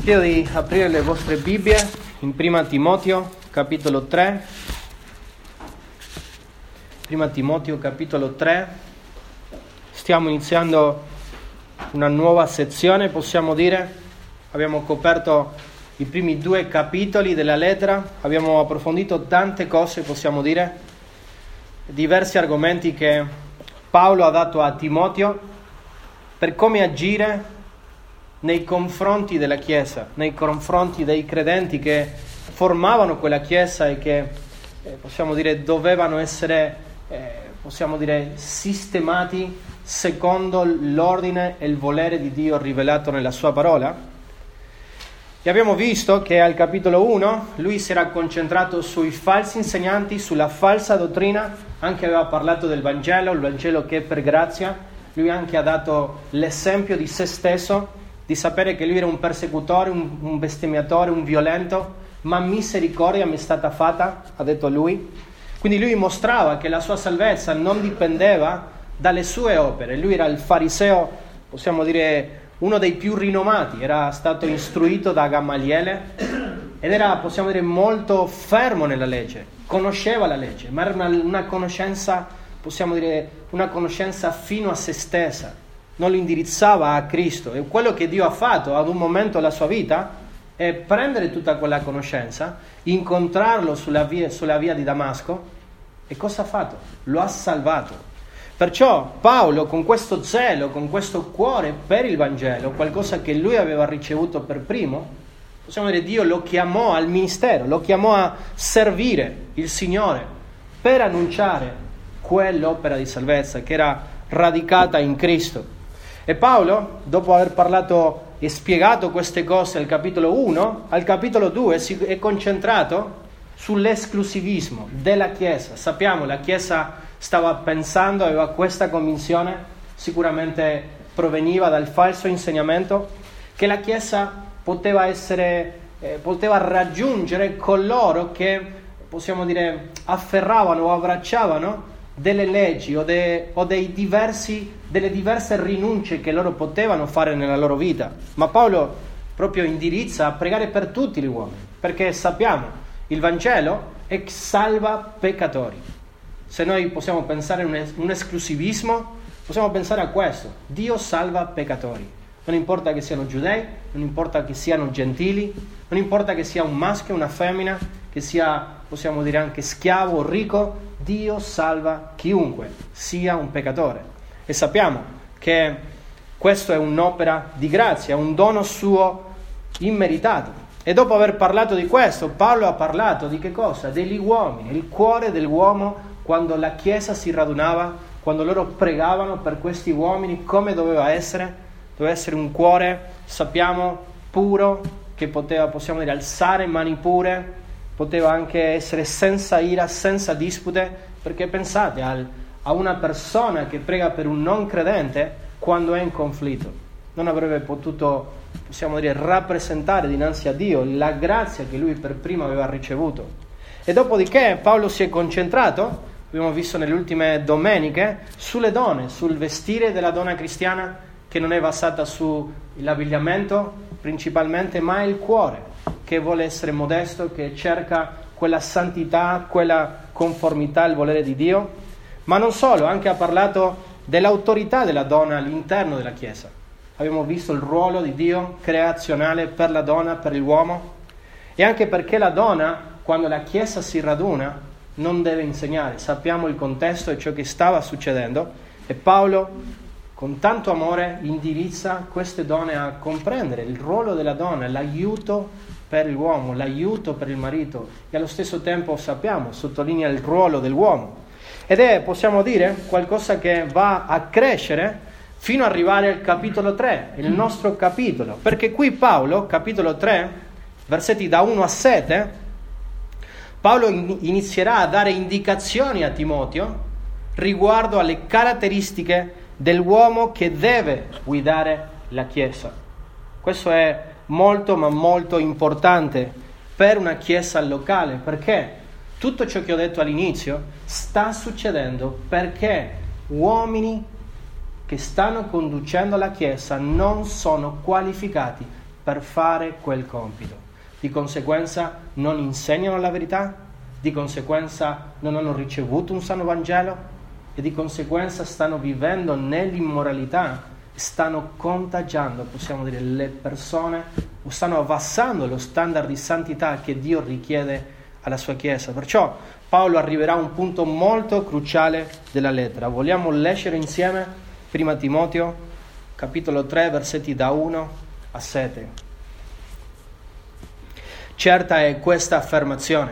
chiedo di aprire le vostre Bibbie in Prima Timoteo, capitolo 3. Prima Timoteo, capitolo 3. Stiamo iniziando una nuova sezione, possiamo dire. Abbiamo coperto i primi 2 capitoli della lettera, abbiamo approfondito tante cose, possiamo dire, diversi argomenti che Paolo ha dato a Timoteo per come agire nei confronti della Chiesa, nei confronti dei credenti che formavano quella Chiesa e che, possiamo dire, dovevano essere, possiamo dire, sistemati secondo l'ordine e il volere di Dio rivelato nella sua parola. E abbiamo visto che al capitolo 1 lui si era concentrato sui falsi insegnanti, sulla falsa dottrina, anche aveva parlato del Vangelo, il Vangelo che è per grazia. Lui anche ha dato l'esempio di se stesso, di sapere che lui era un persecutore, un bestemmiatore, un violento, ma misericordia mi è stata fatta, ha detto lui. Quindi lui mostrava che la sua salvezza non dipendeva dalle sue opere. Lui era il fariseo, possiamo dire, uno dei più rinomati, era stato istruito da Gamaliele ed era, possiamo dire, molto fermo nella legge, conosceva la legge, ma era una conoscenza, possiamo dire, una conoscenza fino a se stessa. Non lo indirizzava a Cristo, e quello che Dio ha fatto ad un momento della sua vita è prendere tutta quella conoscenza, incontrarlo sulla via di Damasco, e cosa ha fatto? Lo ha salvato. Perciò Paolo, con questo zelo, con questo cuore per il Vangelo, qualcosa che lui aveva ricevuto per primo, possiamo dire, Dio lo chiamò al ministero, lo chiamò a servire il Signore per annunciare quell'opera di salvezza che era radicata in Cristo. E Paolo, dopo aver parlato e spiegato queste cose al capitolo 1, al capitolo 2 si è concentrato sull'esclusivismo della Chiesa. Sappiamo, la Chiesa stava pensando, aveva questa convinzione, sicuramente proveniva dal falso insegnamento, che la Chiesa poteva raggiungere coloro che, possiamo dire, afferravano o abbracciavano delle leggi o delle diverse rinunce che loro potevano fare nella loro vita. Ma Paolo proprio indirizza a pregare per tutti gli uomini, perché sappiamo, il Vangelo è salva peccatori. Se noi possiamo pensare a un esclusivismo, possiamo pensare a questo: Dio salva peccatori. Non importa che siano giudei, non importa che siano gentili, non importa che sia un maschio o una femmina, che sia, possiamo dire, anche schiavo o ricco, Dio salva chiunque sia un peccatore. E sappiamo che questo è un'opera di grazia, un dono suo immeritato. E dopo aver parlato di questo, Paolo ha parlato di che cosa? Degli uomini, il cuore dell'uomo quando la Chiesa si radunava, quando loro pregavano per questi uomini, come doveva essere. Doveva essere un cuore, sappiamo, puro, che poteva, possiamo dire, alzare mani pure, poteva anche essere senza ira, senza dispute, perché pensate a una persona che prega per un non credente quando è in conflitto. Non avrebbe potuto, possiamo dire, rappresentare dinanzi a Dio la grazia che lui per primo aveva ricevuto. E dopodiché Paolo si è concentrato, abbiamo visto nelle ultime domeniche, sulle donne, sul vestire della donna cristiana, che non è basata sull'abbigliamento principalmente, ma è il cuore, che vuole essere modesto, che cerca quella santità, quella conformità al volere di Dio. Ma non solo, anche ha parlato dell'autorità della donna all'interno della Chiesa. Abbiamo visto il ruolo di Dio creazionale per la donna, per l'uomo, e anche perché la donna, quando la Chiesa si raduna, non deve insegnare. Sappiamo il contesto e ciò che stava succedendo, e Paolo, con tanto amore, indirizza queste donne a comprendere il ruolo della donna, l'aiuto per l'uomo, l'aiuto per il marito, e allo stesso tempo, sappiamo, sottolinea il ruolo dell'uomo. Ed è, possiamo dire, qualcosa che va a crescere fino ad arrivare al capitolo 3, il nostro capitolo. Perché qui Paolo, capitolo 3, versetti da 1 a 7, Paolo inizierà a dare indicazioni a Timoteo riguardo alle caratteristiche dell'uomo che deve guidare la Chiesa. Questo è molto ma molto importante per una Chiesa locale, perché tutto ciò che ho detto all'inizio sta succedendo perché uomini che stanno conducendo la Chiesa non sono qualificati per fare quel compito. Di conseguenza non insegnano la verità, di conseguenza non hanno ricevuto un sano Vangelo e di conseguenza stanno vivendo nell'immoralità, stanno contagiando, possiamo dire, le persone, o stanno abbassando lo standard di santità che Dio richiede alla sua Chiesa. Perciò Paolo arriverà a un punto molto cruciale della lettera. Vogliamo leggere insieme 1 Timoteo, capitolo 3, versetti da 1 a 7. Certa è questa affermazione: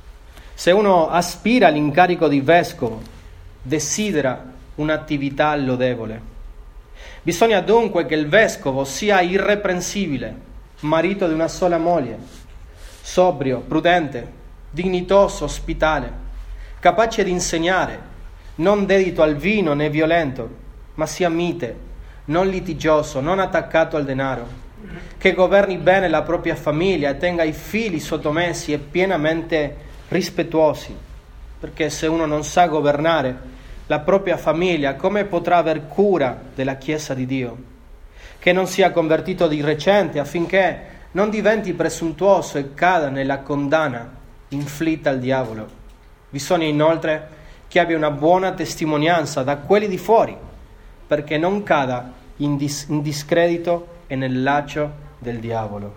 se uno aspira all'incarico di vescovo, desidera un'attività lodevole. Bisogna dunque che il vescovo sia irreprensibile, marito di una sola moglie, sobrio, prudente, dignitoso, ospitale, capace di insegnare, non dedito al vino né violento, ma sia mite, non litigioso, non attaccato al denaro, che governi bene la propria famiglia e tenga i figli sottomessi e pienamente rispettuosi, perché se uno non sa governare la propria famiglia, come potrà aver cura della Chiesa di Dio? Che non sia convertito di recente, affinché non diventi presuntuoso e cada nella condanna inflitta al diavolo. Bisogna inoltre che abbia una buona testimonianza da quelli di fuori, perché non cada in discredito e nel laccio del diavolo.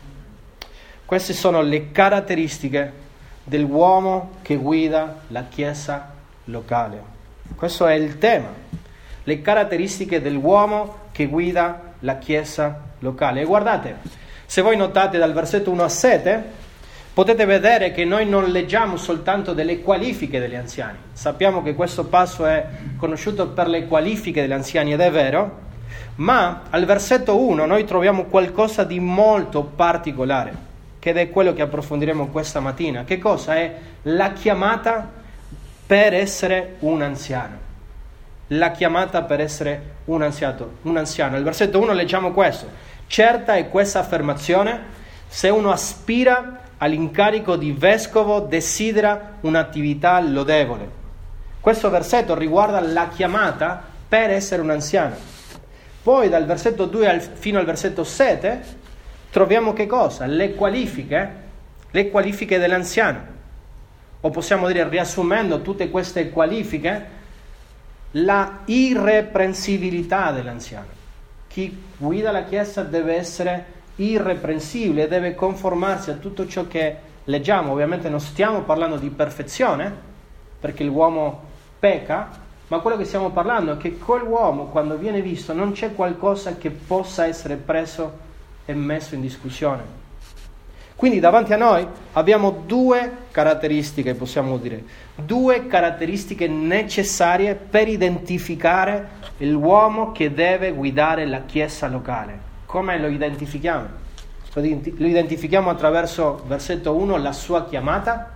Queste sono le caratteristiche dell'uomo che guida la Chiesa locale. Questo è il tema, le caratteristiche dell'uomo che guida la Chiesa locale. E guardate, se voi notate dal versetto 1 a 7, potete vedere che noi non leggiamo soltanto delle qualifiche degli anziani. Sappiamo che questo passo è conosciuto per le qualifiche degli anziani, ed è vero, ma al versetto 1 noi troviamo qualcosa di molto particolare, che è quello che approfondiremo questa mattina. Che cosa è? La chiamata per essere un anziano. La chiamata per essere un anziano. Al versetto 1 leggiamo questo: certa è questa affermazione, se uno aspira all'incarico di vescovo, desidera un'attività lodevole. Questo versetto riguarda la chiamata per essere un anziano. Poi dal versetto 2 fino al versetto 7 troviamo che cosa? Le qualifiche dell'anziano. O possiamo dire, riassumendo tutte queste qualifiche, la irreprensibilità dell'anziano. Chi guida la Chiesa deve essere irreprensibile, deve conformarsi a tutto ciò che leggiamo. Ovviamente non stiamo parlando di perfezione, perché l'uomo pecca, ma quello che stiamo parlando è che quell'uomo, quando viene visto, non c'è qualcosa che possa essere preso e messo in discussione. Quindi davanti a noi abbiamo due caratteristiche, possiamo dire, due caratteristiche necessarie per identificare l'uomo che deve guidare la Chiesa locale. Come lo identifichiamo? Lo identifichiamo attraverso, versetto 1, la sua chiamata,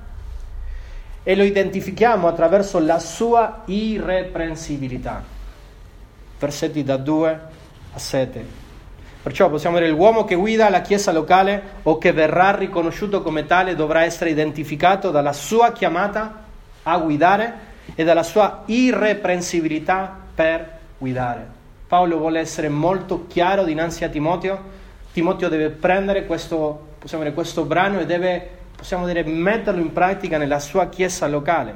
e lo identifichiamo attraverso la sua irreprensibilità. Versetti da 2 a 7. Perciò possiamo dire, l'uomo che guida la Chiesa locale o che verrà riconosciuto come tale dovrà essere identificato dalla sua chiamata a guidare e dalla sua irreprensibilità per guidare. Paolo vuole essere molto chiaro dinanzi a Timoteo. Timoteo deve prendere questo brano e deve, metterlo in pratica nella sua Chiesa locale.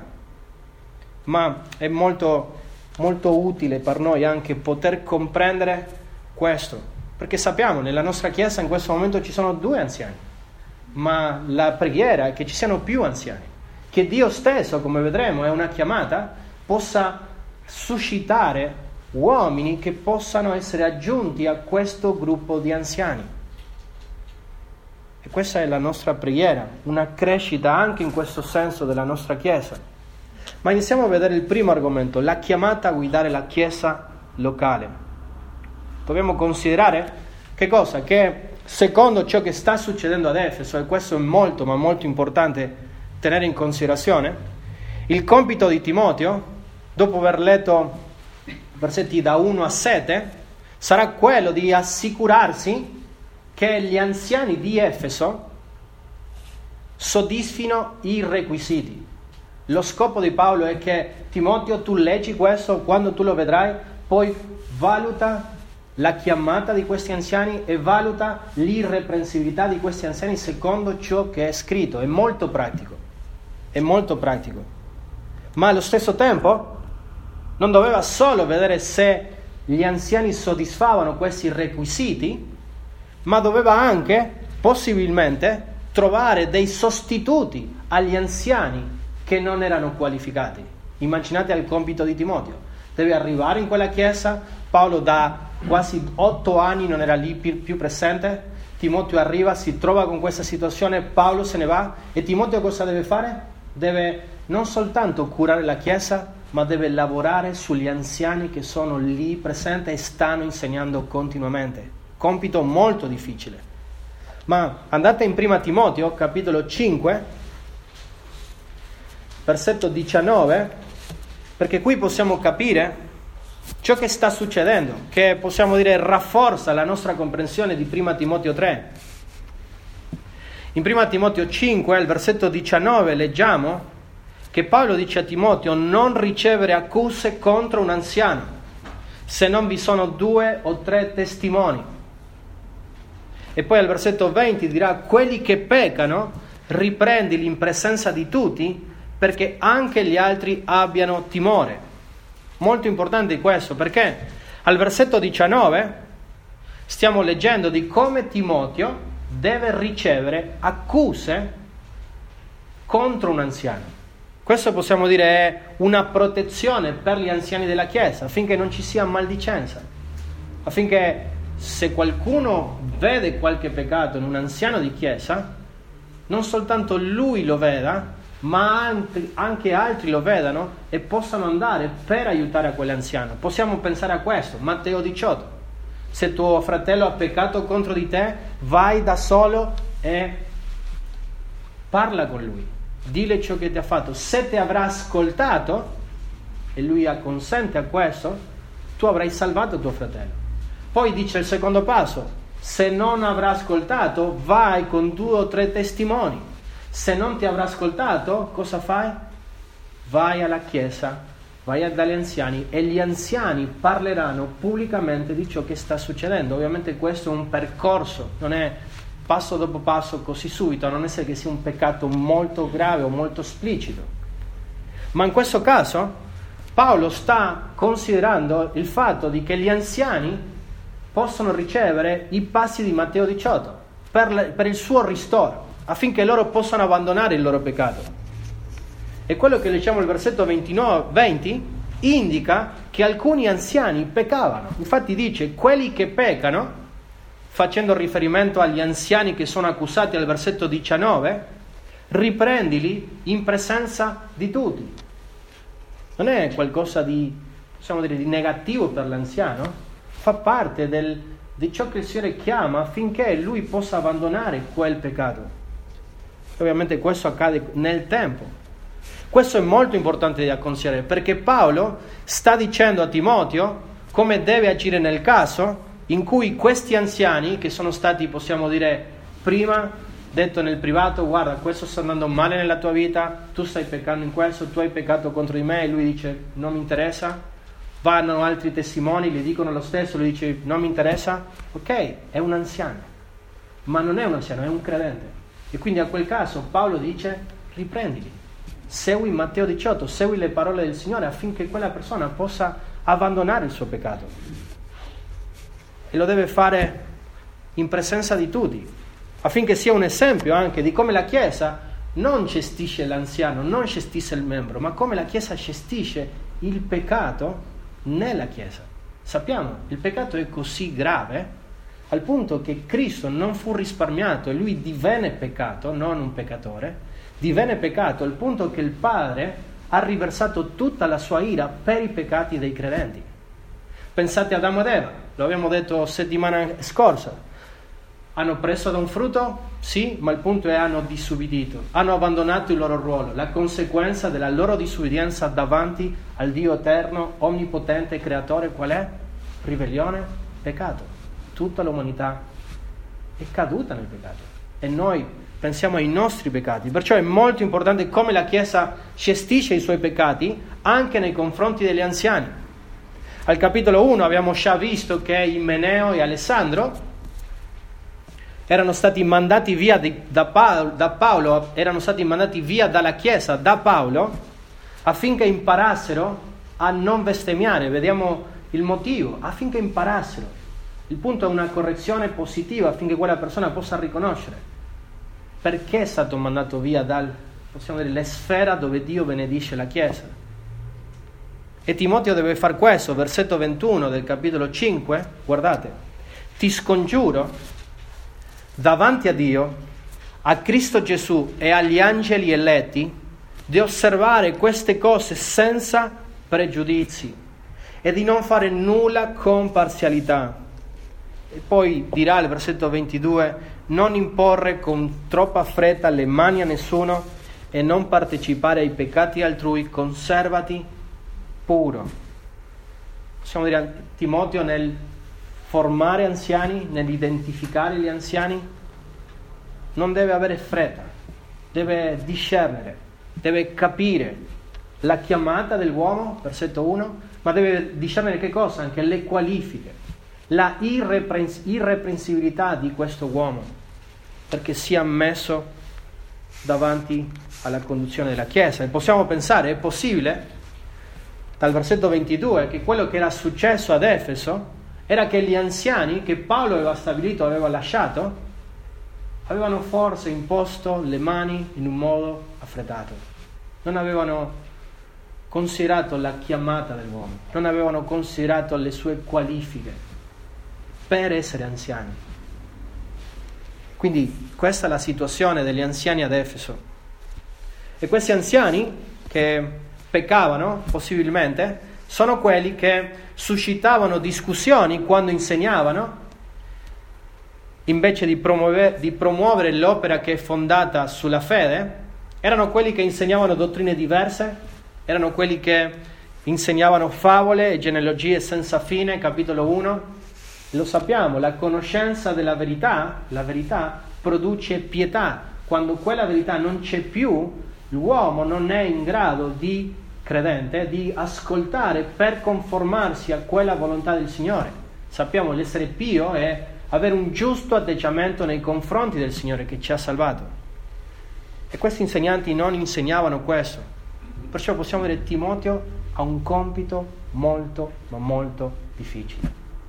Ma è molto, molto utile per noi anche poter comprendere questo. Perché sappiamo, nella nostra Chiesa in questo momento ci sono 2 anziani, ma la preghiera è che ci siano più anziani, che Dio stesso, come vedremo, è una chiamata, possa suscitare uomini che possano essere aggiunti a questo gruppo di anziani. E questa è la nostra preghiera, una crescita anche in questo senso della nostra Chiesa. Ma iniziamo a vedere il primo argomento, la chiamata a guidare la Chiesa locale. Dobbiamo considerare che cosa? Che secondo ciò che sta succedendo ad Efeso, e questo è molto ma molto importante tenere in considerazione, il compito di Timoteo, dopo aver letto versetti da 1 a 7, sarà quello di assicurarsi che gli anziani di Efeso soddisfino i requisiti. Lo scopo di Paolo è che Timoteo, tu leggi questo, quando tu lo vedrai, poi valuta la chiamata di questi anziani e valuta l'irreprensibilità di questi anziani secondo ciò che è scritto. È molto pratico, ma allo stesso tempo non doveva solo vedere se gli anziani soddisfavano questi requisiti, ma doveva anche possibilmente trovare dei sostituti agli anziani che non erano qualificati. Immaginate il compito di Timoteo: deve arrivare in quella chiesa. Paolo da quasi 8 anni non era lì più presente. Timoteo arriva, si trova con questa situazione, Paolo se ne va, e Timoteo cosa deve fare? Deve non soltanto curare la chiesa, ma deve lavorare sugli anziani che sono lì presenti e stanno insegnando continuamente. Compito molto difficile. Ma andate in Prima Timoteo, capitolo 5, versetto 19, perché qui possiamo capire ciò che sta succedendo, che possiamo dire rafforza la nostra comprensione di Prima Timoteo 3. In Prima Timoteo 5, al versetto 19, leggiamo che Paolo dice a Timoteo: non ricevere accuse contro un anziano, se non vi sono 2 o 3 testimoni. E poi al versetto 20 dirà: quelli che peccano riprendili in presenza di tutti, perché anche gli altri abbiano timore. Molto importante questo, perché al versetto 19 stiamo leggendo di come Timoteo deve ricevere accuse contro un anziano. Questo possiamo dire è una protezione per gli anziani della Chiesa, affinché non ci sia maldicenza, affinché se qualcuno vede qualche peccato in un anziano di Chiesa, non soltanto lui lo veda, ma anche altri lo vedano e possano andare per aiutare a quell'anziano. Possiamo pensare a questo, Matteo 18. Se tuo fratello ha peccato contro di te, vai da solo e parla con lui, dile ciò che ti ha fatto. Se ti avrà ascoltato e lui acconsente a questo, tu avrai salvato tuo fratello. Poi dice il secondo passo: se non avrà ascoltato, vai con 2 o 3 testimoni. Se non ti avrà ascoltato, cosa fai? Vai alla chiesa, vai dagli anziani, e gli anziani parleranno pubblicamente di ciò che sta succedendo. Ovviamente questo è un percorso, non è passo dopo passo così subito, a non essere che sia un peccato molto grave o molto esplicito. Ma in questo caso Paolo sta considerando il fatto di che gli anziani possono ricevere i passi di Matteo 18 per il suo ristoro, affinché loro possano abbandonare il loro peccato. E quello che leggiamo nel versetto 20 indica che alcuni anziani peccavano. Infatti dice: quelli che peccano, facendo riferimento agli anziani che sono accusati al versetto 19, riprendili in presenza di tutti. Non è qualcosa di, possiamo dire, di negativo per l'anziano, fa parte di ciò che il Signore chiama affinché lui possa abbandonare quel peccato. Ovviamente questo accade nel tempo. Questo è molto importante da considerare, perché Paolo sta dicendo a Timoteo come deve agire nel caso in cui questi anziani, che sono stati, possiamo dire, prima detto nel privato: guarda, questo sta andando male nella tua vita, tu stai peccando in questo, tu hai peccato contro di me, e lui dice: non mi interessa. Vanno altri testimoni, gli dicono lo stesso, lui dice: non mi interessa. Ok, è un anziano, ma non è un anziano, è un credente. E quindi a quel caso Paolo dice: riprendili, segui Matteo 18, segui le parole del Signore, affinché quella persona possa abbandonare il suo peccato. E lo deve fare in presenza di tutti, affinché sia un esempio anche di come la Chiesa non gestisce l'anziano, non gestisce il membro, ma come la Chiesa gestisce il peccato nella Chiesa. Sappiamo, il peccato è così grave al punto che Cristo non fu risparmiato e lui divenne peccato, non un peccatore, divenne peccato al punto che il Padre ha riversato tutta la sua ira per i peccati dei credenti. Pensate ad Adamo ed Eva, lo abbiamo detto settimana scorsa. Hanno preso da un frutto? Sì, ma il punto è hanno disubbidito, hanno abbandonato il loro ruolo. La conseguenza della loro disubbidienza davanti al Dio eterno, onnipotente, creatore, qual è? Ribellione, peccato. Tutta l'umanità è caduta nel peccato e noi pensiamo ai nostri peccati. Perciò è molto importante come la Chiesa gestisce i suoi peccati anche nei confronti degli anziani. Al capitolo 1 abbiamo già visto che Imeneo e Alessandro erano stati mandati via da Paolo, erano stati mandati via dalla Chiesa da Paolo affinché imparassero a non bestemmiare. Vediamo il motivo, affinché imparassero. Il punto è una correzione positiva affinché quella persona possa riconoscere perché è stato mandato via possiamo dire, la sfera dove Dio benedice la Chiesa. E Timoteo deve fare questo, versetto 21 del capitolo 5, guardate: ti scongiuro davanti a Dio, a Cristo Gesù e agli angeli eletti, di osservare queste cose senza pregiudizi e di non fare nulla con parzialità. E poi dirà il versetto 22: non imporre con troppa fretta le mani a nessuno e non partecipare ai peccati altrui, conservati puro. Possiamo dire a Timoteo, nel formare anziani, nell'identificare gli anziani, non deve avere fretta, deve discernere, deve capire la chiamata dell'uomo, versetto 1, ma deve discernere che cosa? Anche le qualifiche, la irreprensibilità di questo uomo, perché sia messo davanti alla conduzione della Chiesa. E possiamo pensare, è possibile, dal versetto 22, che quello che era successo ad Efeso era che gli anziani che Paolo aveva stabilito, aveva lasciato, avevano forse imposto le mani in un modo affrettato. Non avevano considerato la chiamata dell'uomo, non avevano considerato le sue qualifiche per essere anziani. Quindi questa è la situazione degli anziani ad Efeso. E questi anziani che peccavano, possibilmente, sono quelli che suscitavano discussioni quando insegnavano, invece di promuovere l'opera che è fondata sulla fede. Erano quelli che insegnavano dottrine diverse, erano quelli che insegnavano favole e genealogie senza fine, capitolo 1. Lo sappiamo, la conoscenza della verità, la verità produce pietà. Quando quella verità non c'è più, l'uomo non è in grado di credente di ascoltare per conformarsi a quella volontà del Signore. Sappiamo, l'essere pio è avere un giusto atteggiamento nei confronti del Signore che ci ha salvato. E questi insegnanti non insegnavano questo. Perciò possiamo dire Timoteo ha un compito molto, ma molto difficile.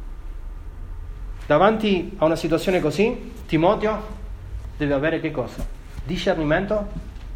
Davanti a una situazione così, Timoteo deve avere che cosa? Discernimento,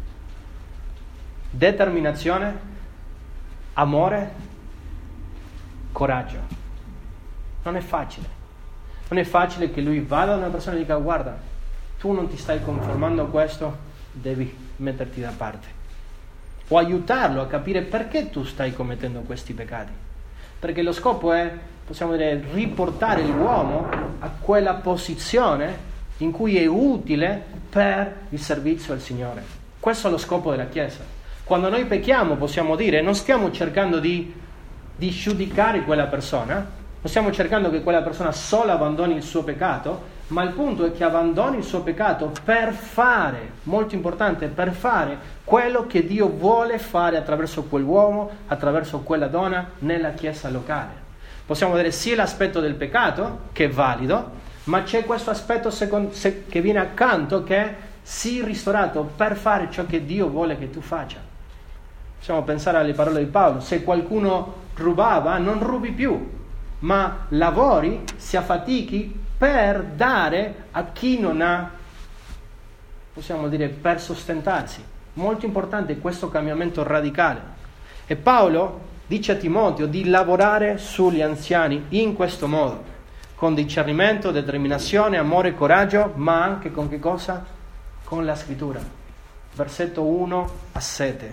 determinazione, amore, coraggio. Non è facile. Non è facile che lui vada da una persona e dica: guarda, tu non ti stai conformando a questo, devi metterti da parte. O aiutarlo a capire perché tu stai commettendo questi peccati. Perché lo scopo è, possiamo dire, riportare l'uomo a quella posizione in cui è utile per il servizio al Signore. Questo è lo scopo della Chiesa. Quando noi pecchiamo, possiamo dire, non stiamo cercando di giudicare quella persona, non stiamo cercando che quella persona solo abbandoni il suo peccato, ma il punto è che abbandoni il suo peccato per fare, molto importante, per fare quello che Dio vuole fare attraverso quell'uomo, attraverso quella donna nella chiesa locale. Possiamo vedere sia l'aspetto del peccato, che è valido, ma c'è questo aspetto che viene accanto, che sii ristorato per fare ciò che Dio vuole che tu faccia. Possiamo pensare alle parole di Paolo: se qualcuno rubava, non rubi più, ma lavori, si affatichi per dare a chi non ha, possiamo dire, per sostentarsi. Molto importante questo cambiamento radicale. E Paolo dice a Timoteo di lavorare sugli anziani in questo modo, con discernimento, determinazione, amore, coraggio, ma anche con che cosa? Con la scrittura. Versetto 1-7.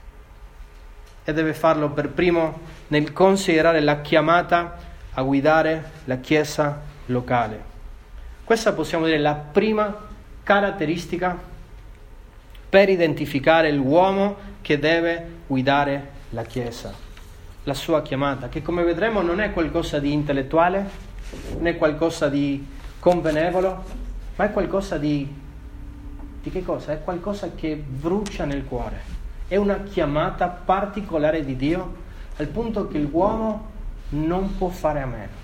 E deve farlo per primo nel considerare la chiamata a guidare la chiesa locale. Questa possiamo dire la prima caratteristica per identificare l'uomo che deve guidare la chiesa, la sua chiamata, che come vedremo non è qualcosa di intellettuale, non è qualcosa di convenevolo, ma è qualcosa di che cosa? È qualcosa che brucia nel cuore. È una chiamata particolare di Dio, al punto che l'uomo non può fare a meno.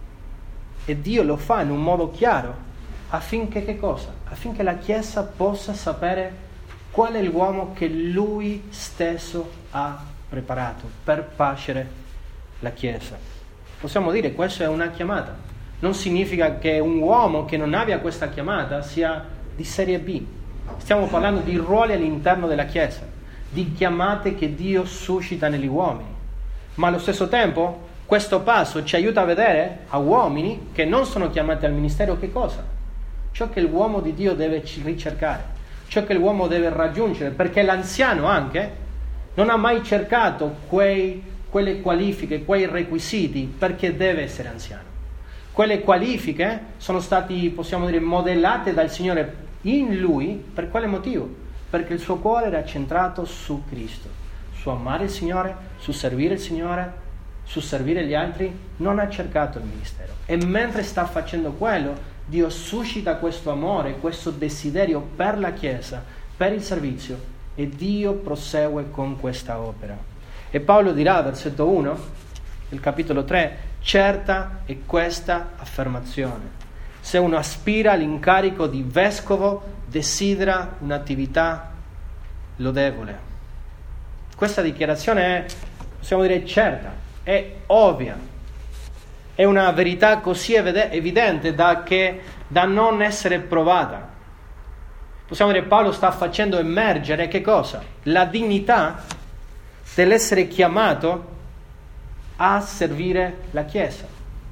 E Dio lo fa in un modo chiaro, affinché che cosa? Affinché la Chiesa possa sapere qual è l'uomo che Lui stesso ha preparato per pascere la Chiesa. Possiamo dire che questa è una chiamata. Non significa che un uomo che non abbia questa chiamata sia di serie B. Stiamo parlando di ruoli all'interno della Chiesa, di chiamate che Dio suscita negli uomini. Ma allo stesso tempo questo passo ci aiuta a vedere a uomini che non sono chiamati al ministero che cosa? Ciò che l'uomo di Dio deve ricercare, ciò che l'uomo deve raggiungere, perché l'anziano anche non ha mai cercato quelle qualifiche, quei requisiti perché deve essere anziano. Quelle qualifiche sono stati, possiamo dire, modellate dal Signore in Lui. Per quale motivo? Perché il suo cuore era centrato su Cristo, su amare il Signore, su servire il Signore, su servire gli altri. Non ha cercato il ministero. E mentre sta facendo quello, Dio suscita questo amore, questo desiderio per la Chiesa, per il servizio, e Dio prosegue con questa opera. E Paolo dirà, versetto 1 del capitolo 3, certa è questa affermazione: se uno aspira all'incarico di vescovo, desidera un'attività lodevole. Questa dichiarazione è, possiamo dire, certa, è ovvia, è una verità così evidente da non essere provata. Possiamo dire, Paolo sta facendo emergere che cosa? La dignità dell'essere chiamato a servire la Chiesa.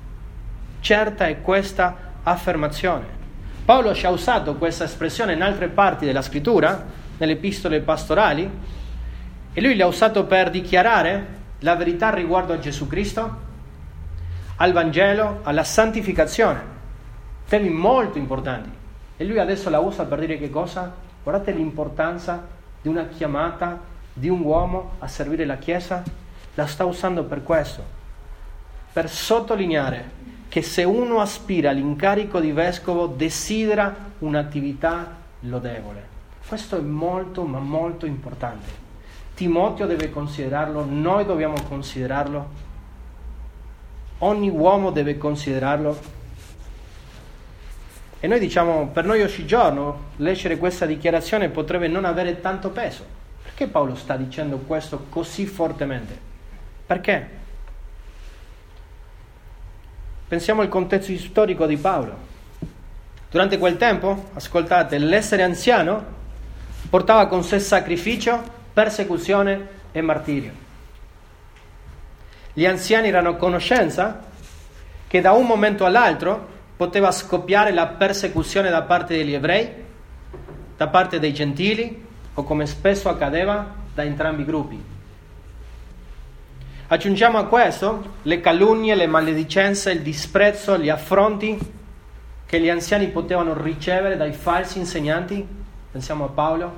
Certa è questa affermazione. Paolo ci ha usato questa espressione in altre parti della scrittura, nelle epistole pastorali, e lui l'ha usato per dichiarare la verità riguardo a Gesù Cristo, al Vangelo, alla santificazione, temi molto importanti. E lui adesso la usa per dire che cosa? Guardate l'importanza di una chiamata di un uomo a servire la Chiesa. La sta usando per questo, per sottolineare che se uno aspira all'incarico di vescovo, desidera un'attività lodevole. Questo è molto, ma molto importante. Timoteo deve considerarlo, noi dobbiamo considerarlo, ogni uomo deve considerarlo. E noi diciamo, per noi oggigiorno, leggere questa dichiarazione potrebbe non avere tanto peso. Perché Paolo sta dicendo questo così fortemente? Perché? Pensiamo al contesto storico di Paolo. Durante quel tempo, ascoltate, l'essere anziano portava con sé sacrificio, persecuzione e martirio. Gli anziani erano a conoscenza che da un momento all'altro poteva scoppiare la persecuzione da parte degli ebrei, da parte dei gentili, o come spesso accadeva, da entrambi i gruppi. Aggiungiamo a questo le calunnie, le maledicenze, il disprezzo, gli affronti che gli anziani potevano ricevere dai falsi insegnanti. Pensiamo a Paolo.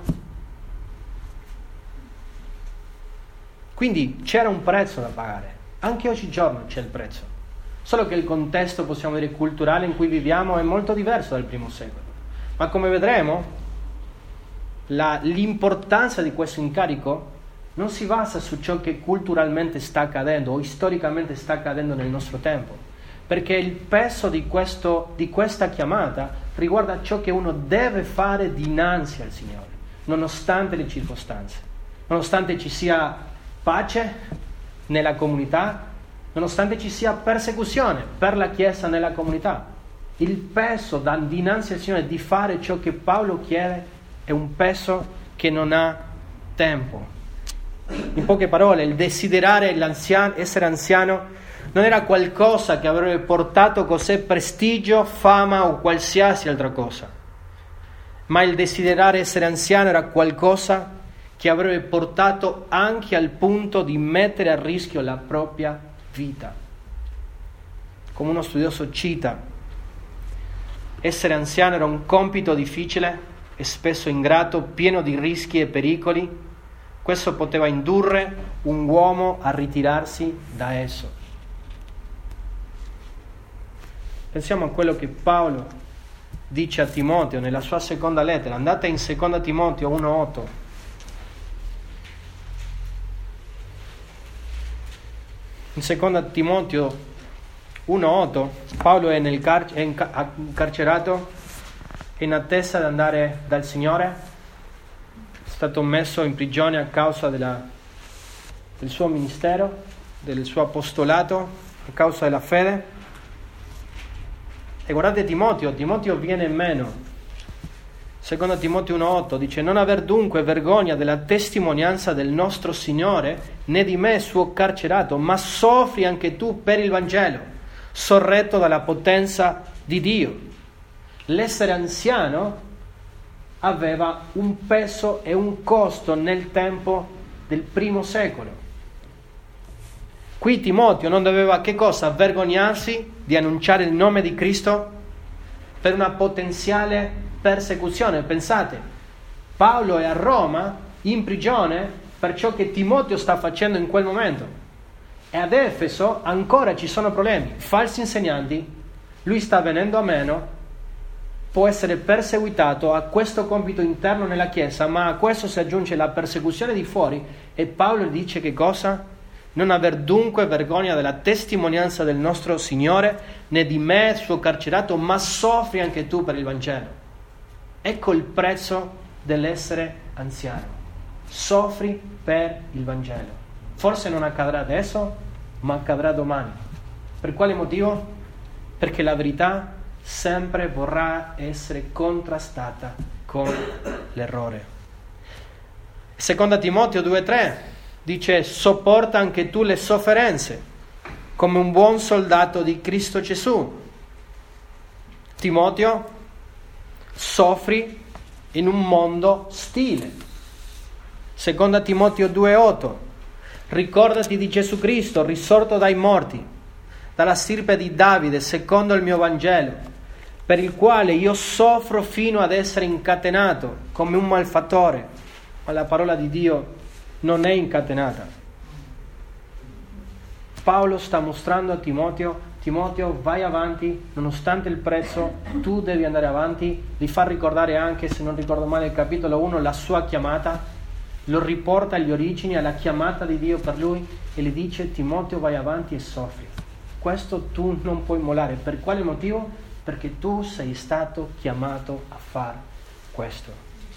Quindi c'era un prezzo da pagare. Anche oggigiorno c'è il prezzo. Solo che il contesto, possiamo dire, culturale in cui viviamo è molto diverso dal primo secolo. Ma come vedremo, l'importanza di questo incarico non si basa su ciò che culturalmente sta accadendo o storicamente sta accadendo nel nostro tempo, perché il peso di questa chiamata riguarda ciò che uno deve fare dinanzi al Signore, nonostante le circostanze, nonostante ci sia pace nella comunità, nonostante ci sia persecuzione per la Chiesa nella comunità. Il peso dinanzi al Signore di fare ciò che Paolo chiede è un peso che non ha tempo. In poche parole, il desiderare essere anziano non era qualcosa che avrebbe portato con sé prestigio, fama o qualsiasi altra cosa, ma il desiderare essere anziano era qualcosa che avrebbe portato anche al punto di mettere a rischio la propria vita. Come uno studioso cita, essere anziano era un compito difficile e spesso ingrato, pieno di rischi e pericoli. Questo poteva indurre un uomo a ritirarsi da esso. Pensiamo a quello che Paolo dice a Timoteo nella sua seconda lettera. Andate in 2 Timoteo 1,8. In 2 Timoteo 1,8 Paolo è incarcerato, è in attesa di andare dal Signore, è stato messo in prigione a causa del suo ministero, del suo apostolato, a causa della fede. E guardate Timoteo viene meno. 2 Timoteo 1,8 dice: non aver dunque vergogna della testimonianza del nostro Signore, né di me suo carcerato, ma soffri anche tu per il Vangelo, sorretto dalla potenza di Dio. L'essere anziano aveva un peso e un costo nel tempo del primo secolo. Qui Timoteo non doveva che cosa? Vergognarsi di annunciare il nome di Cristo per una potenziale persecuzione. Pensate, Paolo è a Roma in prigione per ciò che Timoteo sta facendo in quel momento, e ad Efeso ancora ci sono problemi, falsi insegnanti, lui sta venendo a meno, può essere perseguitato, ha questo compito interno nella Chiesa, ma a questo si aggiunge la persecuzione di fuori, e Paolo dice che cosa? Non aver dunque vergogna della testimonianza del nostro Signore, né di me suo carcerato, ma soffri anche tu per il Vangelo. Ecco il prezzo dell'essere anziano. Soffri per il Vangelo. Forse non accadrà adesso, ma accadrà domani. Per quale motivo? Perché la verità sempre vorrà essere contrastata con l'errore. 2 Timoteo 2,3 dice: sopporta anche tu le sofferenze come un buon soldato di Cristo Gesù. Timoteo, soffri in un mondo ostile. 2 Timoteo 2,8 ricordati di Gesù Cristo, risorto dai morti, dalla stirpe di Davide, secondo il mio Vangelo, per il quale io soffro fino ad essere incatenato come un malfattore, ma la parola di Dio non è incatenata. Paolo sta mostrando a Timoteo: vai avanti, nonostante il prezzo, tu devi andare avanti. Gli fa ricordare anche, se non ricordo male, il capitolo 1, la sua chiamata, lo riporta agli origini, alla chiamata di Dio per lui, e gli dice: Timoteo, vai avanti e soffri. Questo tu non puoi mollare. Per quale motivo? Perché tu sei stato chiamato a fare questo.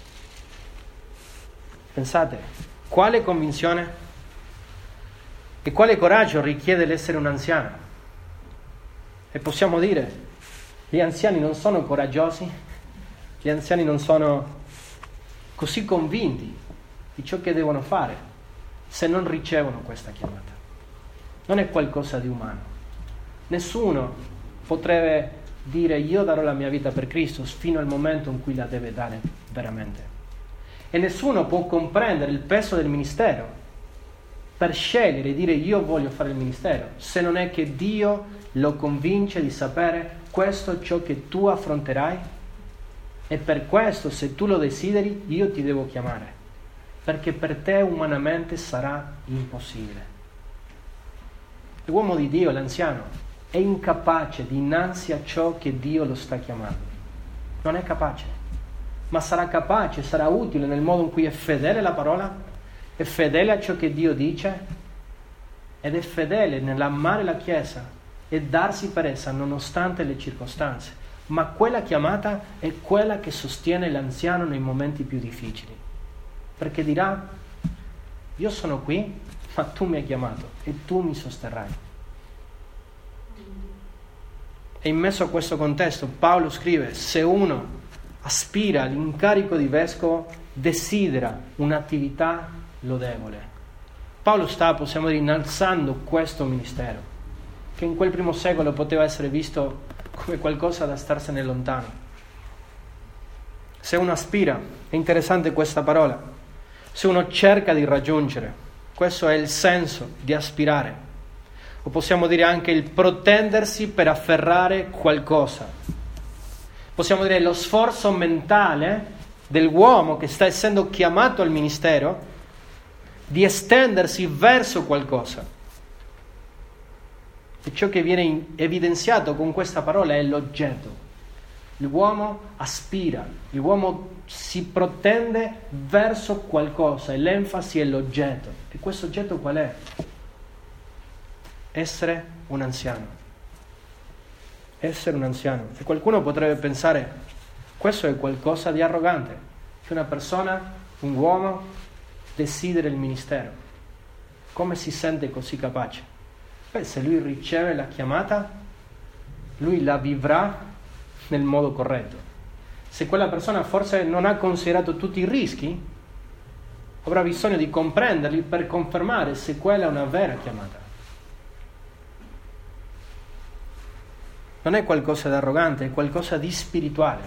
Pensate, quale convinzione e quale coraggio richiede l'essere un anziano? E possiamo dire, gli anziani non sono coraggiosi, gli anziani non sono così convinti di ciò che devono fare se non ricevono questa chiamata. Non è qualcosa di umano. Nessuno potrebbe dire: io darò la mia vita per Cristo, fino al momento in cui la deve dare veramente. E nessuno può comprendere il peso del ministero per scegliere e dire: io voglio fare il ministero, se non è che Dio lo convince di sapere: questo è ciò che tu affronterai, e per questo, se tu lo desideri, io ti devo chiamare, perché per te umanamente sarà impossibile. L'uomo di Dio, l'anziano, è incapace dinanzi a ciò che Dio lo sta chiamando. Non è capace, ma sarà capace, sarà utile nel modo in cui è fedele alla parola, è fedele a ciò che Dio dice, ed è fedele nell'amare la Chiesa e darsi per essa nonostante le circostanze. Ma quella chiamata è quella che sostiene l'anziano nei momenti più difficili, perché dirà: io sono qui, ma tu mi hai chiamato e tu mi sosterrai. E in mezzo a questo contesto Paolo scrive: se uno aspira all'incarico di vescovo, desidera un'attività lodevole. Paolo sta, possiamo dire, innalzando questo ministero, che in quel primo secolo poteva essere visto come qualcosa da starsene lontano. Se uno aspira, è interessante questa parola, se uno cerca di raggiungere, questo è il senso di aspirare, o possiamo dire anche il protendersi per afferrare qualcosa. Possiamo dire lo sforzo mentale dell'uomo che sta essendo chiamato al ministero di estendersi verso qualcosa. E ciò che viene evidenziato con questa parola è l'oggetto. L'uomo aspira, l'uomo si protende verso qualcosa, e l'enfasi è l'oggetto. E questo oggetto qual è? essere un anziano. Essere un anziano. E qualcuno potrebbe pensare, questo è qualcosa di arrogante, che una persona, un uomo, desidera il ministero. Come si sente così capace? Beh, se lui riceve la chiamata, lui la vivrà nel modo corretto. Se quella persona forse non ha considerato tutti i rischi, avrà bisogno di comprenderli per confermare se quella è una vera chiamata. Non è qualcosa di arrogante, è qualcosa di spirituale.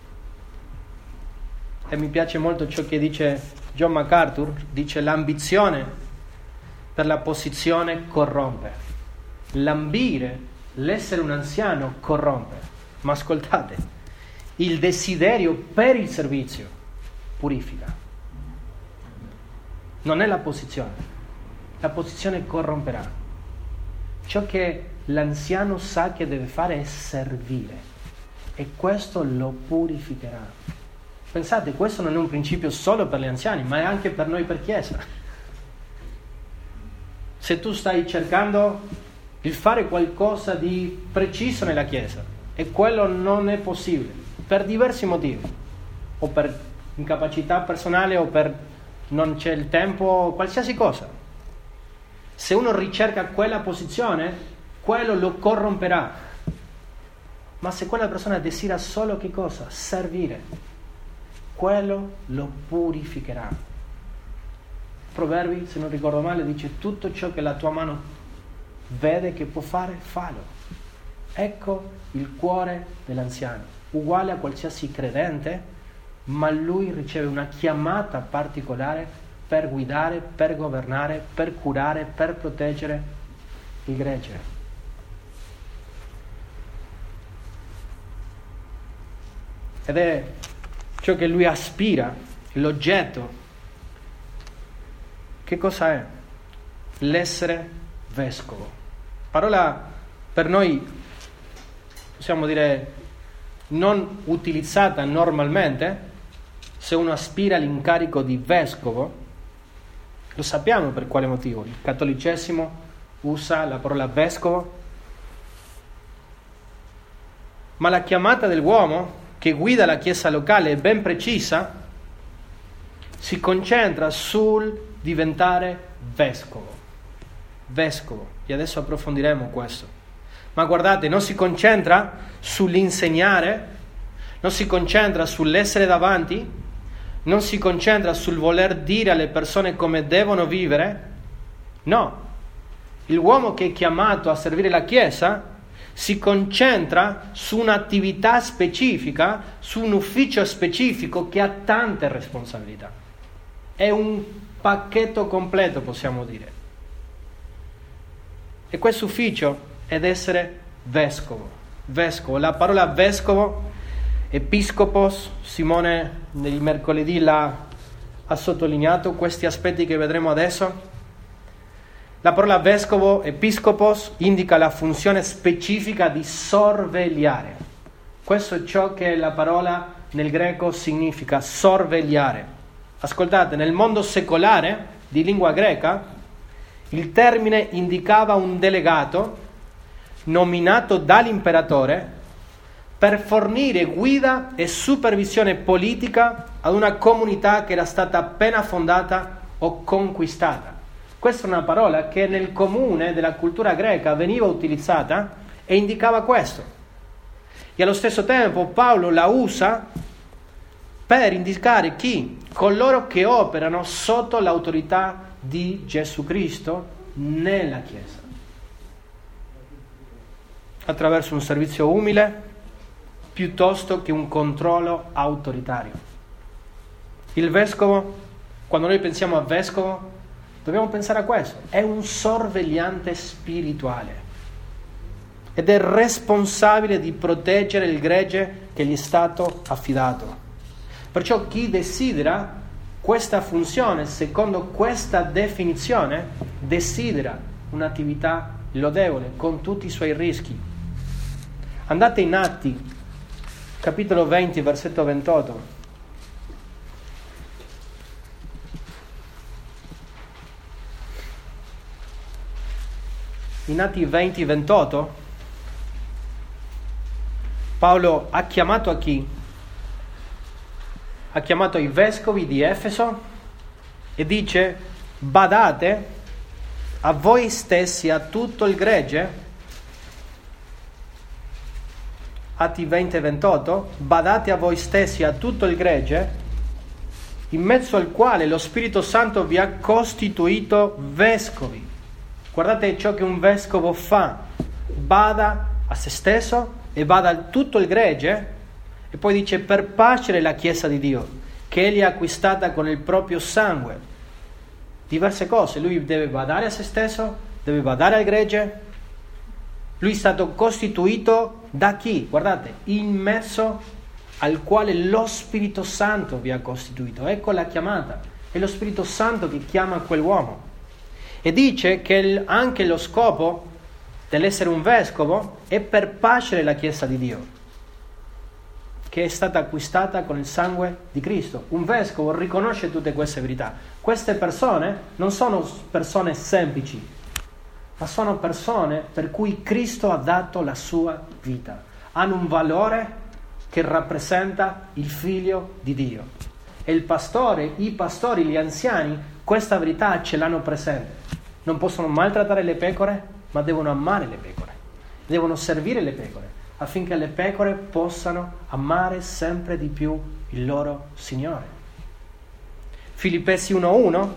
E mi piace molto ciò che dice John MacArthur, dice l'ambizione per la posizione corrompe. L'ambire, l'essere un anziano corrompe. Ma ascoltate, il desiderio per il servizio purifica. Non è la posizione corromperà. Ciò che l'anziano sa che deve fare è servire e questo lo purificherà. Pensate, questo non è un principio solo per gli anziani, ma è anche per noi per Chiesa. Se tu stai cercando di fare qualcosa di preciso nella Chiesa e quello non è possibile per diversi motivi, o per incapacità personale o per non c'è il tempo, qualsiasi cosa. Se uno ricerca quella posizione, quello lo corromperà. Ma se quella persona desidera solo che cosa? Servire, quello lo purificherà. Proverbi, se non ricordo male, dice tutto ciò che la tua mano vede che può fare, fallo. Ecco il cuore dell'anziano, uguale a qualsiasi credente, ma lui riceve una chiamata particolare per guidare, per governare, per curare, per proteggere il gregge. Ed è ciò che lui aspira, l'oggetto. Che cosa è? L'essere vescovo. Parola per noi, possiamo dire, non utilizzata normalmente. Se uno aspira all'incarico di vescovo, lo sappiamo per quale motivo. Il cattolicesimo usa la parola vescovo, ma la chiamata dell'uomo che guida la chiesa locale è ben precisa, si concentra sul diventare vescovo. Vescovo, e adesso approfondiremo questo. Ma guardate, non si concentra sull'insegnare, non si concentra sull'essere davanti, non si concentra sul voler dire alle persone come devono vivere. No, l'uomo che è chiamato a servire la Chiesa si concentra su un'attività specifica, su un ufficio specifico che ha tante responsabilità. È un pacchetto completo, possiamo dire. E questo ufficio è essere vescovo. Vescovo, la parola vescovo, episcopos, Simone nel mercoledì ha sottolineato questi aspetti che vedremo adesso. La parola vescovo, episcopos, indica la funzione specifica di sorvegliare. Questo è ciò che la parola nel greco significa, sorvegliare. Ascoltate, nel mondo secolare di lingua greca, il termine indicava un delegato nominato dall'imperatore per fornire guida e supervisione politica ad una comunità che era stata appena fondata o conquistata. Questa è una parola che nel comune della cultura greca veniva utilizzata e indicava questo. E allo stesso tempo Paolo la usa per indicare chi? Coloro che operano sotto l'autorità di Gesù Cristo nella Chiesa. Attraverso un servizio umile, piuttosto che un controllo autoritario. Il vescovo, quando noi pensiamo a vescovo, dobbiamo pensare a questo: è un sorvegliante spirituale ed è responsabile di proteggere il gregge che gli è stato affidato. Perciò chi desidera questa funzione, secondo questa definizione, desidera un'attività lodevole con tutti i suoi rischi. Andate in Atti, capitolo 20, versetto 28. in Atti 20-28, Paolo ha chiamato a chi? Ha chiamato i vescovi di Efeso e dice: badate a voi stessi, a tutto il gregge. Atti 20-28, badate a voi stessi, a tutto il gregge, in mezzo al quale lo Spirito Santo vi ha costituito vescovi. Guardate ciò che un vescovo fa: bada a se stesso e bada a tutto il gregge, e poi dice: per pascere la Chiesa di Dio, che egli ha acquistata con il proprio sangue. Diverse cose: lui deve badare a se stesso, deve badare al gregge. Lui è stato costituito da chi? Guardate, in mezzo al quale lo Spirito Santo vi ha costituito. Ecco la chiamata, è lo Spirito Santo che chiama quell'uomo. E dice che anche lo scopo dell'essere un vescovo è per pascere la Chiesa di Dio, che è stata acquistata con il sangue di Cristo. Un vescovo riconosce tutte queste verità. Queste persone non sono persone semplici, ma sono persone per cui Cristo ha dato la sua vita. Hanno un valore che rappresenta il Figlio di Dio. E i pastori, gli anziani, questa verità ce l'hanno presente. Non possono maltrattare le pecore, ma devono amare le pecore. Devono servire le pecore, affinché le pecore possano amare sempre di più il loro Signore. Filippesi 1:1,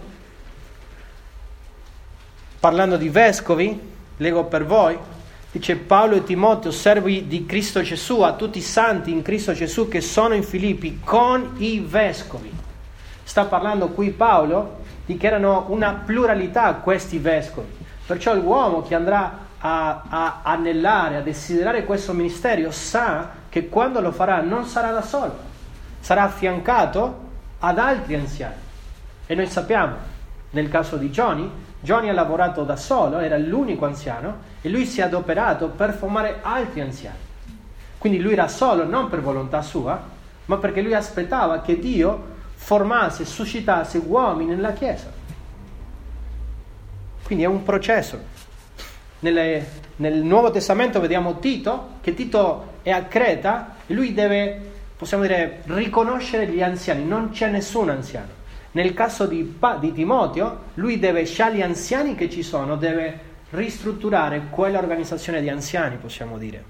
parlando di vescovi, leggo per voi, dice: Paolo e Timoteo, servi di Cristo Gesù, a tutti i santi in Cristo Gesù che sono in Filippi, con i vescovi. Sta parlando qui Paolo di che erano una pluralità questi vescovi. Perciò l'uomo che andrà a anelare, a desiderare questo ministero, sa che quando lo farà non sarà da solo, sarà affiancato ad altri anziani. E noi sappiamo, nel caso di Johnny ha lavorato da solo, era l'unico anziano, e lui si è adoperato per formare altri anziani. Quindi lui era solo non per volontà sua, ma perché lui aspettava che Dio formasse, suscitasse uomini nella Chiesa. Quindi è un processo. Nel Nuovo Testamento vediamo Tito, che Tito è a Creta e lui deve, possiamo dire, riconoscere gli anziani. Non c'è nessun anziano. Nel caso di Timoteo, lui deve, scegliere gli anziani che ci sono, deve ristrutturare quell'organizzazione di anziani, possiamo dire.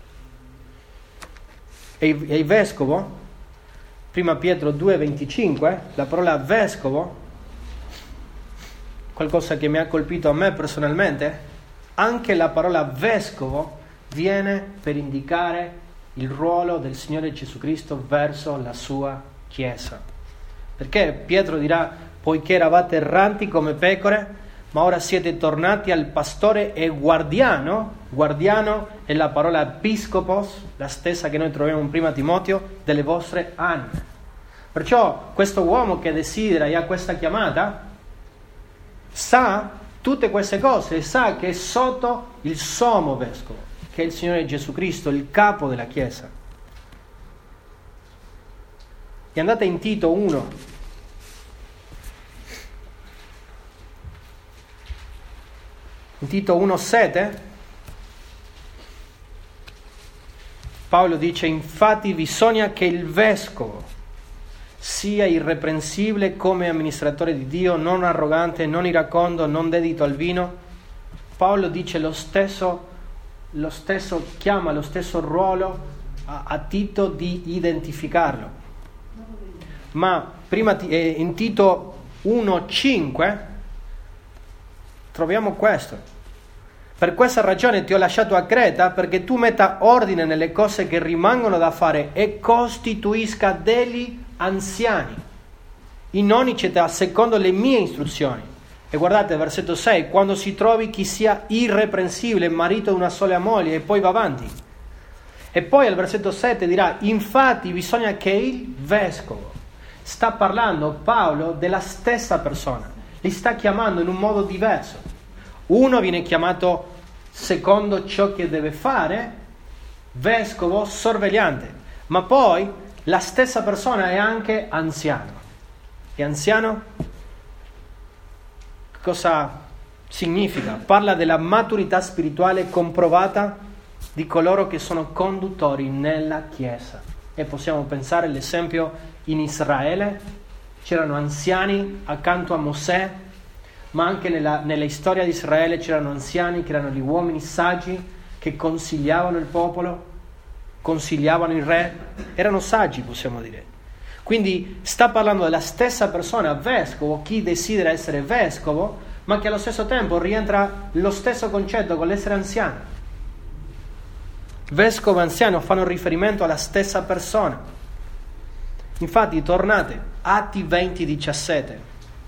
E il vescovo, prima Pietro 2,25, la parola vescovo, qualcosa che mi ha colpito a me personalmente, anche la parola vescovo viene per indicare il ruolo del Signore Gesù Cristo verso la sua Chiesa. Perché Pietro dirà: poiché eravate erranti come pecore, ma ora siete tornati al pastore e guardiano. Guardiano è la parola episcopos, la stessa che noi troviamo in prima Timoteo, delle vostre anime. Perciò questo uomo che desidera e ha questa chiamata sa tutte queste cose, sa che è sotto il sommo vescovo, che è il Signore Gesù Cristo, il capo della Chiesa. E andate in Tito 1. In Tito 1,7 Paolo dice: infatti bisogna che il vescovo sia irreprensibile come amministratore di Dio, non arrogante, non iracondo, non dedito al vino. Paolo dice lo stesso chiama lo stesso ruolo a Tito di identificarlo. Ma prima in Tito 1,5 troviamo questo: per questa ragione ti ho lasciato a Creta, perché tu metta ordine nelle cose che rimangono da fare e costituisca degli anziani in ogni città secondo le mie istruzioni. E guardate versetto 6: quando si trovi chi sia irreprensibile, marito di una sola moglie, e poi va avanti. E poi al versetto 7 dirà: infatti bisogna che il vescovo, sta parlando Paolo della stessa persona, li sta chiamando in un modo diverso. Uno viene chiamato secondo ciò che deve fare, vescovo sorvegliante, ma poi la stessa persona è anche anziano. E anziano cosa significa, parla della maturità spirituale comprovata di coloro che sono conduttori nella Chiesa. E possiamo pensare all'esempio in Israele, c'erano anziani accanto a Mosè, ma anche nella storia di Israele c'erano anziani che erano gli uomini saggi che consigliavano il popolo, consigliavano il re, erano saggi, possiamo dire. Quindi sta parlando della stessa persona, vescovo, chi desidera essere vescovo, ma che allo stesso tempo rientra lo stesso concetto con l'essere anziano. Vescovo e anziano fanno riferimento alla stessa persona. Infatti, tornate, Atti 20:17.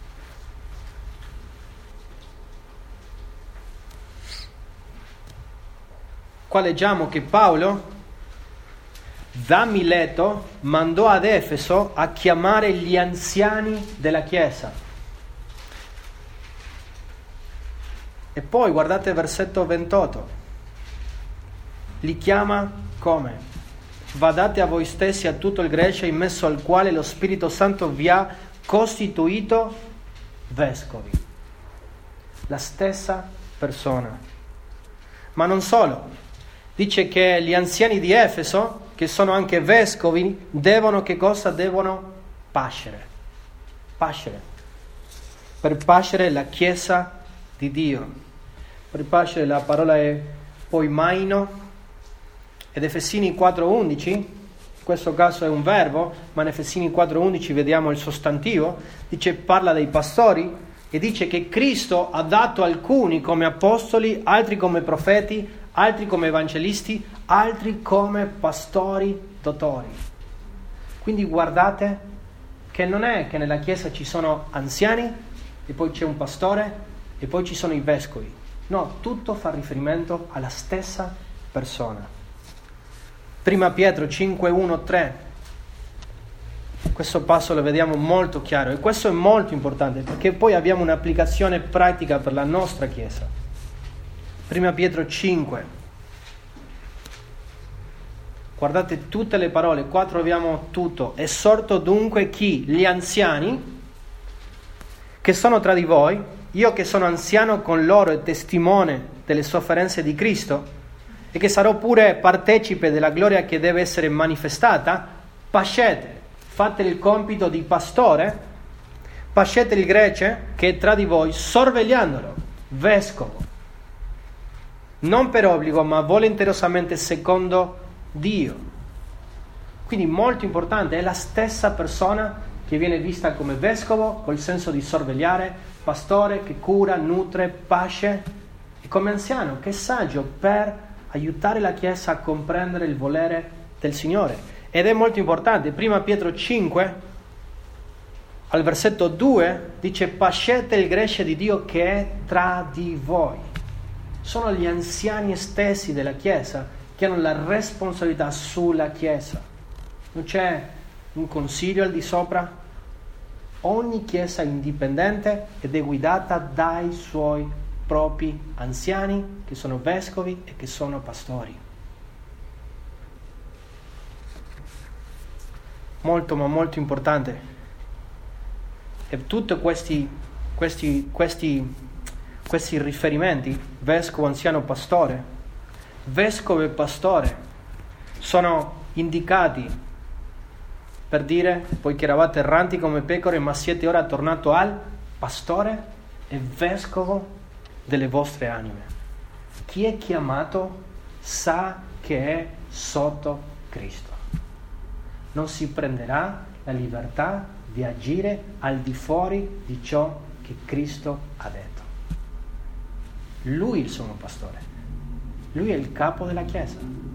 Qua leggiamo che Paolo da Mileto mandò ad Efeso a chiamare gli anziani della Chiesa. E poi guardate versetto 28. Li chiama come? Badate a voi stessi a tutto il Grecia in mezzo al quale lo Spirito Santo vi ha costituito vescovi. La stessa persona. Ma non solo. Dice che gli anziani di Efeso, che sono anche vescovi, devono che cosa? Devono pascere. Pascere. Per pascere la Chiesa di Dio. Per pascere la parola è poimaino. Ed Efesini 4:11, in questo caso è un verbo, ma in Efesini 4:11 vediamo il sostantivo, dice parla dei pastori e dice che Cristo ha dato alcuni come apostoli, altri come profeti, altri come evangelisti, altri come pastori dottori. Quindi guardate che non è che nella Chiesa ci sono anziani e poi c'è un pastore e poi ci sono i vescovi. No, tutto fa riferimento alla stessa persona. Prima Pietro 5:1-3. Questo passo lo vediamo molto chiaro e questo è molto importante perché poi abbiamo un'applicazione pratica per la nostra Chiesa. Prima Pietro 5. Guardate tutte le parole, qua troviamo tutto. Esorto dunque chi? Gli anziani che sono tra di voi, io che sono anziano con loro e testimone delle sofferenze di Cristo e che sarò pure partecipe della gloria che deve essere manifestata, pascete, fate il compito di pastore, pascete il grece che è tra di voi, sorvegliandolo, vescovo. Non per obbligo, ma volenterosamente secondo Dio. Quindi molto importante, è la stessa persona che viene vista come vescovo, col senso di sorvegliare, pastore che cura, nutre, pasce, e come anziano che è saggio per aiutare la Chiesa a comprendere il volere del Signore. Ed è molto importante, prima Pietro 5, al versetto 2, dice pascete il grece di Dio che è tra di voi. Sono gli anziani stessi della Chiesa che hanno la responsabilità sulla Chiesa. Non c'è un consiglio al di sopra. Ogni Chiesa è indipendente ed è guidata dai suoi propri anziani, che sono vescovi e che sono pastori. Molto, ma molto importante. E tutti questi riferimenti, vescovo, anziano, pastore, vescovo e pastore, sono indicati per dire, poiché eravate erranti come pecore, ma siete ora tornato al pastore e vescovo delle vostre anime. Chi è chiamato sa che è sotto Cristo. Non si prenderà la libertà di agire al di fuori di ciò che Cristo ha detto. Lui è il sommo pastore. Lui è il capo della Chiesa.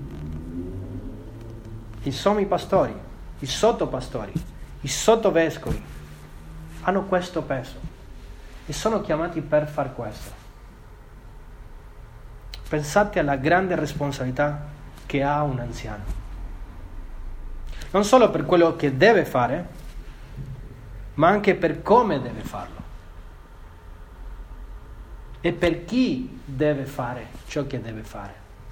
I sommi pastori, i sottopastori, i sottovescovi hanno questo peso e sono chiamati per far questo. Pensate alla grande responsabilità che ha un anziano. Non solo per quello che deve fare, ma anche per come deve farlo. E per chi deve fare ciò che deve fare.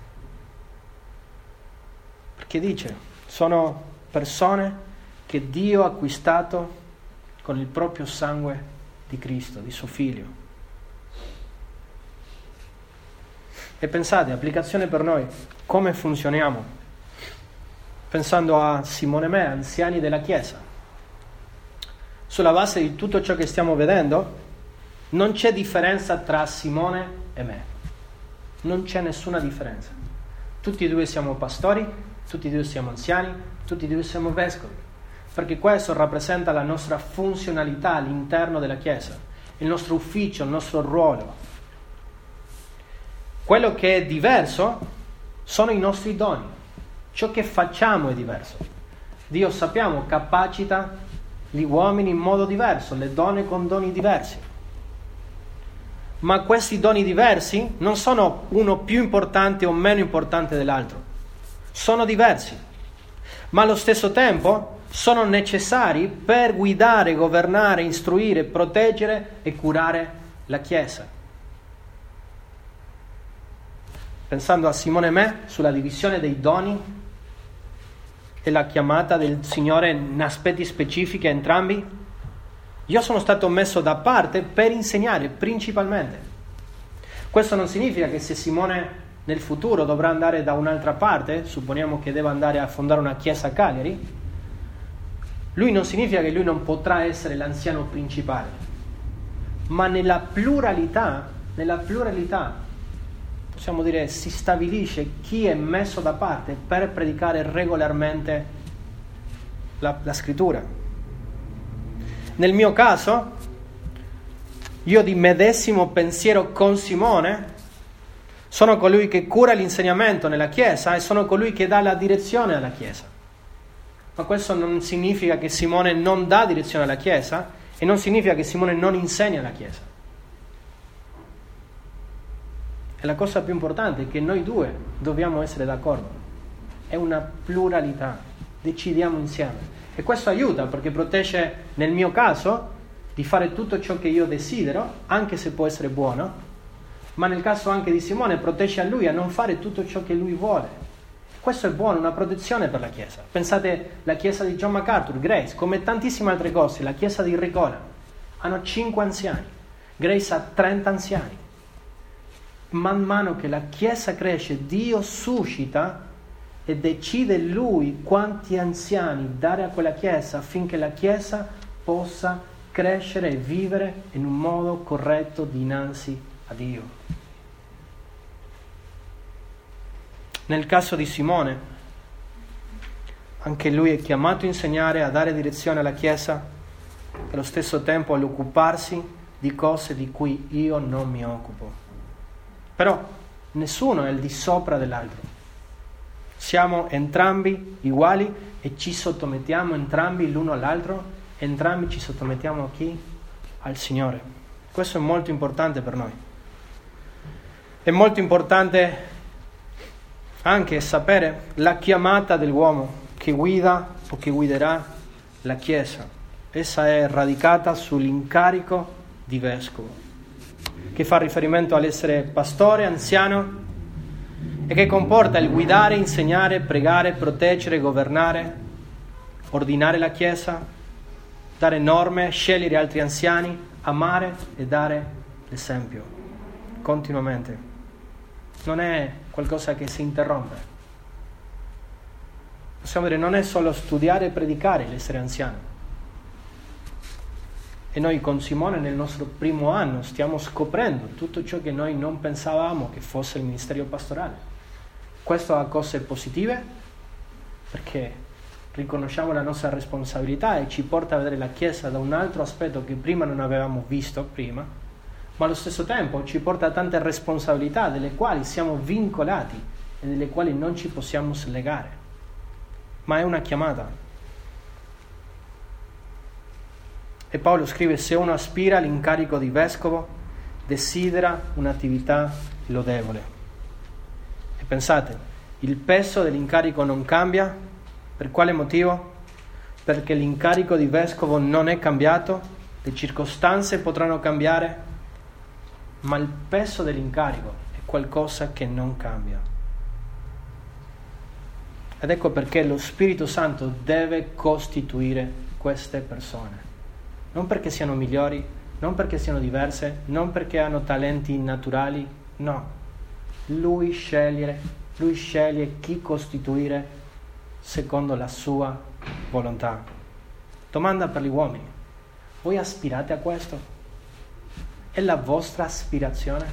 Perché dice, sono persone che Dio ha acquistato con il proprio sangue di Cristo, di suo Figlio. E pensate, applicazione per noi, come funzioniamo? Pensando a Simone e me, anziani della Chiesa. Sulla base di tutto ciò che stiamo vedendo, non c'è differenza tra Simone e me. Non c'è nessuna differenza. Tutti e due siamo pastori, tutti e due siamo anziani, tutti e due siamo vescovi. Perché questo rappresenta la nostra funzionalità all'interno della Chiesa, il nostro ufficio, il nostro ruolo. Quello che è diverso sono i nostri doni. Ciò che facciamo è diverso. Dio, sappiamo, capacita gli uomini in modo diverso, le donne con doni diversi. Ma questi doni diversi non sono uno più importante o meno importante dell'altro. Sono diversi, ma allo stesso tempo sono necessari per guidare, governare, istruire, proteggere e curare la Chiesa. Pensando a Simone e me, sulla divisione dei doni e la chiamata del Signore in aspetti specifici entrambi, io sono stato messo da parte per insegnare principalmente. Questo non significa che se Simone nel futuro dovrà andare da un'altra parte, supponiamo che debba andare a fondare una chiesa a Cagliari, lui non significa che lui non potrà essere l'anziano principale, ma nella pluralità, possiamo dire, si stabilisce chi è messo da parte per predicare regolarmente la scrittura. Nel mio caso, io di medesimo pensiero con Simone, sono colui che cura l'insegnamento nella Chiesa e sono colui che dà la direzione alla Chiesa. Ma questo non significa che Simone non dà direzione alla Chiesa e non significa che Simone non insegna alla Chiesa. E la cosa più importante è che noi due dobbiamo essere d'accordo. È una pluralità, decidiamo insieme. E questo aiuta perché protegge, nel mio caso, di fare tutto ciò che io desidero, anche se può essere buono, ma nel caso anche di Simone protegge a lui a non fare tutto ciò che lui vuole. Questo è buono, una protezione per la Chiesa. Pensate alla Chiesa di John MacArthur, Grace, come tantissime altre cose, la Chiesa di Ricola, hanno 5 anziani, Grace ha 30 anziani. Man mano che la Chiesa cresce, Dio suscita e decide Lui quanti anziani dare a quella Chiesa affinché la Chiesa possa crescere e vivere in un modo corretto dinanzi a Dio. Nel caso di Simone, anche lui è chiamato a insegnare, a dare direzione alla Chiesa e allo stesso tempo all'occuparsi di cose di cui io non mi occupo. Però nessuno è al di sopra dell'altro. Siamo entrambi uguali e ci sottomettiamo entrambi l'uno all'altro, entrambi ci sottomettiamo a chi? Al Signore. Questo è molto importante per noi. È molto importante anche sapere la chiamata dell'uomo che guida o che guiderà la Chiesa. Essa è radicata sull'incarico di vescovo, che fa riferimento all'essere pastore, anziano, e che comporta il guidare, insegnare, pregare, proteggere, governare, ordinare la Chiesa, dare norme, scegliere altri anziani, amare e dare l'esempio continuamente. Non è qualcosa che si interrompe. Possiamo dire, non è solo studiare e predicare l'essere anziano. E noi con Simone nel nostro primo anno stiamo scoprendo tutto ciò che noi non pensavamo che fosse il ministero pastorale. Questo ha cose positive perché riconosciamo la nostra responsabilità e ci porta a vedere la Chiesa da un altro aspetto che prima non avevamo visto prima, ma allo stesso tempo ci porta a tante responsabilità delle quali siamo vincolati e delle quali non ci possiamo slegare. Ma è una chiamata. E Paolo scrive: se uno aspira all'incarico di vescovo, desidera un'attività lodevole. E pensate, il peso dell'incarico non cambia. Per quale motivo? Perché l'incarico di vescovo non è cambiato, le circostanze potranno cambiare, ma il peso dell'incarico è qualcosa che non cambia. Ed ecco perché lo Spirito Santo deve costituire queste persone. Non perché siano migliori, non perché siano diverse, non perché hanno talenti naturali, no. Lui sceglie chi costituire secondo la sua volontà. Domanda per gli uomini: voi aspirate a questo? È la vostra aspirazione?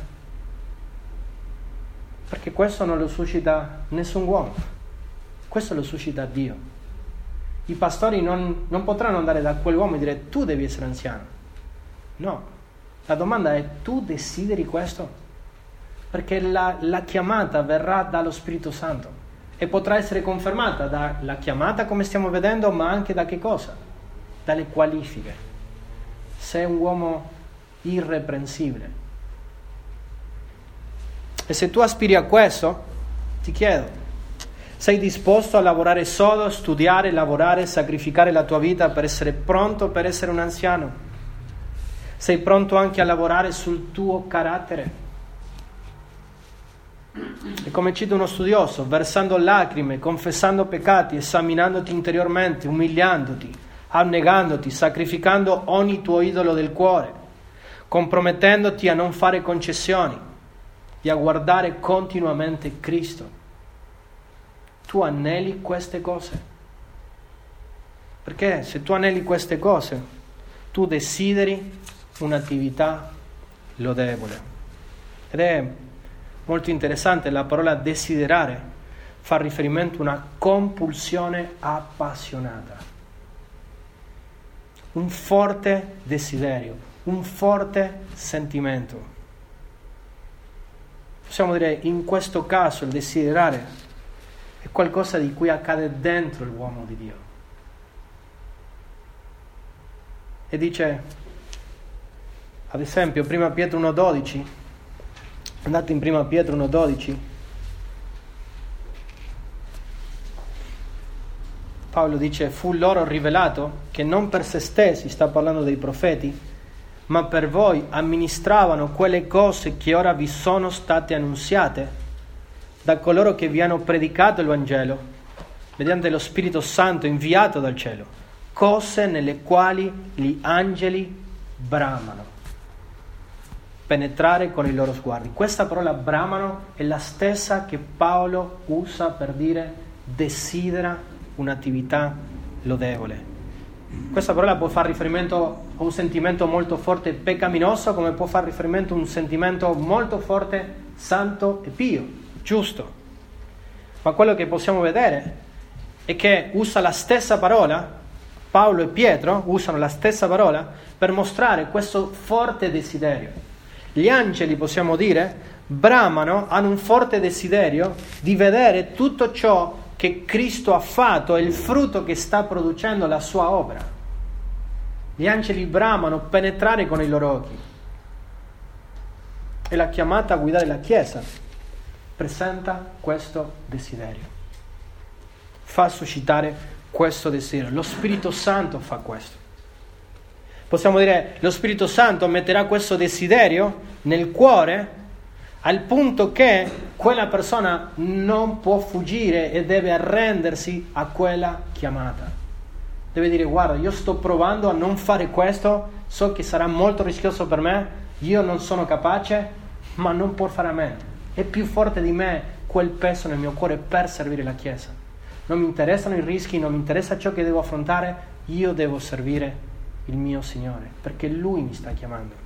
Perché questo non lo suscita nessun uomo, questo lo suscita Dio. I pastori non potranno andare da quell'uomo e dire: tu devi essere anziano. No, la domanda è: tu desideri questo? Perché la chiamata verrà dallo Spirito Santo e potrà essere confermata dalla chiamata, come stiamo vedendo, ma anche da che cosa? Dalle qualifiche. Sei un uomo irreprensibile. E se tu aspiri a questo, ti chiedo: sei disposto a lavorare sodo, studiare, lavorare, sacrificare la tua vita per essere pronto per essere un anziano? Sei pronto anche a lavorare sul tuo carattere? E come cita uno studioso: versando lacrime, confessando peccati, esaminandoti interiormente, umiliandoti, annegandoti, sacrificando ogni tuo idolo del cuore, compromettendoti a non fare concessioni e a guardare continuamente Cristo. Tu aneli queste cose? Perché se tu aneli queste cose, tu desideri un'attività lodevole. Ed è molto interessante, la parola desiderare fa riferimento a una compulsione appassionata, un forte desiderio, un forte sentimento. Possiamo dire, in questo caso il desiderare è qualcosa di cui accade dentro l'uomo di Dio. E dice, ad esempio, 1 Pietro 1,12, andate in 1 Pietro 1,12, Paolo dice: fu loro rivelato che non per se stessi, sta parlando dei profeti, ma per voi amministravano quelle cose che ora vi sono state annunziate da coloro che vi hanno predicato il Vangelo mediante lo Spirito Santo inviato dal cielo, cose nelle quali gli angeli bramano, penetrare con i loro sguardi. Questa parola bramano è la stessa che Paolo usa per dire desidera un'attività lodevole. Questa parola può fare riferimento a un sentimento molto forte peccaminoso, come può fare riferimento a un sentimento molto forte santo e pio, giusto. Ma quello che possiamo vedere è che usa la stessa parola, Paolo e Pietro usano la stessa parola per mostrare questo forte desiderio. Gli angeli, possiamo dire, bramano, hanno un forte desiderio di vedere tutto ciò che Cristo ha fatto e il frutto che sta producendo la sua opera. Gli angeli bramano penetrare con i loro occhi. E la chiamata a guidare la Chiesa presenta questo desiderio, fa suscitare questo desiderio. Lo Spirito Santo fa questo. Possiamo dire, lo Spirito Santo metterà questo desiderio nel cuore al punto che quella persona non può fuggire e deve arrendersi a quella chiamata. Deve dire: guarda, io sto provando a non fare questo, so che sarà molto rischioso per me, io non sono capace, ma non può fare a meno. È più forte di me quel peso nel mio cuore per servire la Chiesa. Non mi interessano i rischi, non mi interessa ciò che devo affrontare, io devo servire il mio Signore, perché Lui mi sta chiamando.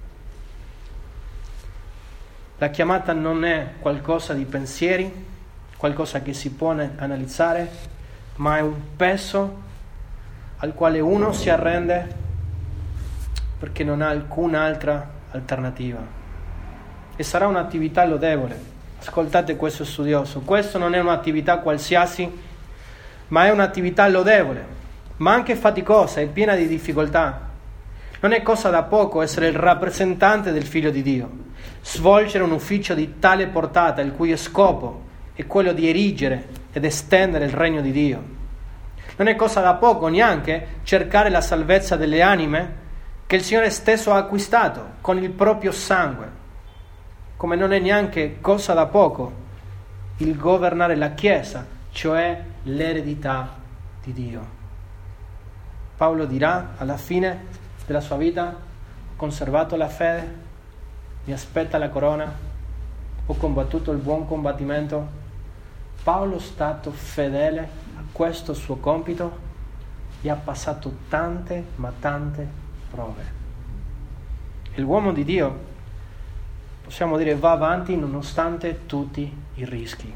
La chiamata non è qualcosa di pensieri, qualcosa che si può analizzare, ma è un peso al quale uno si arrende perché non ha alcun'altra alternativa. E sarà un'attività lodevole. Ascoltate questo studioso. Questo non è un'attività qualsiasi, ma è un'attività lodevole, ma anche faticosa e piena di difficoltà. Non è cosa da poco essere il rappresentante del Figlio di Dio, svolgere un ufficio di tale portata il cui scopo è quello di erigere ed estendere il regno di Dio. Non è cosa da poco neanche cercare la salvezza delle anime che il Signore stesso ha acquistato con il proprio sangue, come non è neanche cosa da poco il governare la Chiesa, cioè l'eredità di Dio. Paolo dirà alla fine della sua vita: ho conservato la fede, mi aspetta la corona, ho combattuto il buon combattimento. Paolo è stato fedele a questo suo compito e ha passato tante, ma tante prove. E l'uomo di Dio, possiamo dire, va avanti nonostante tutti i rischi.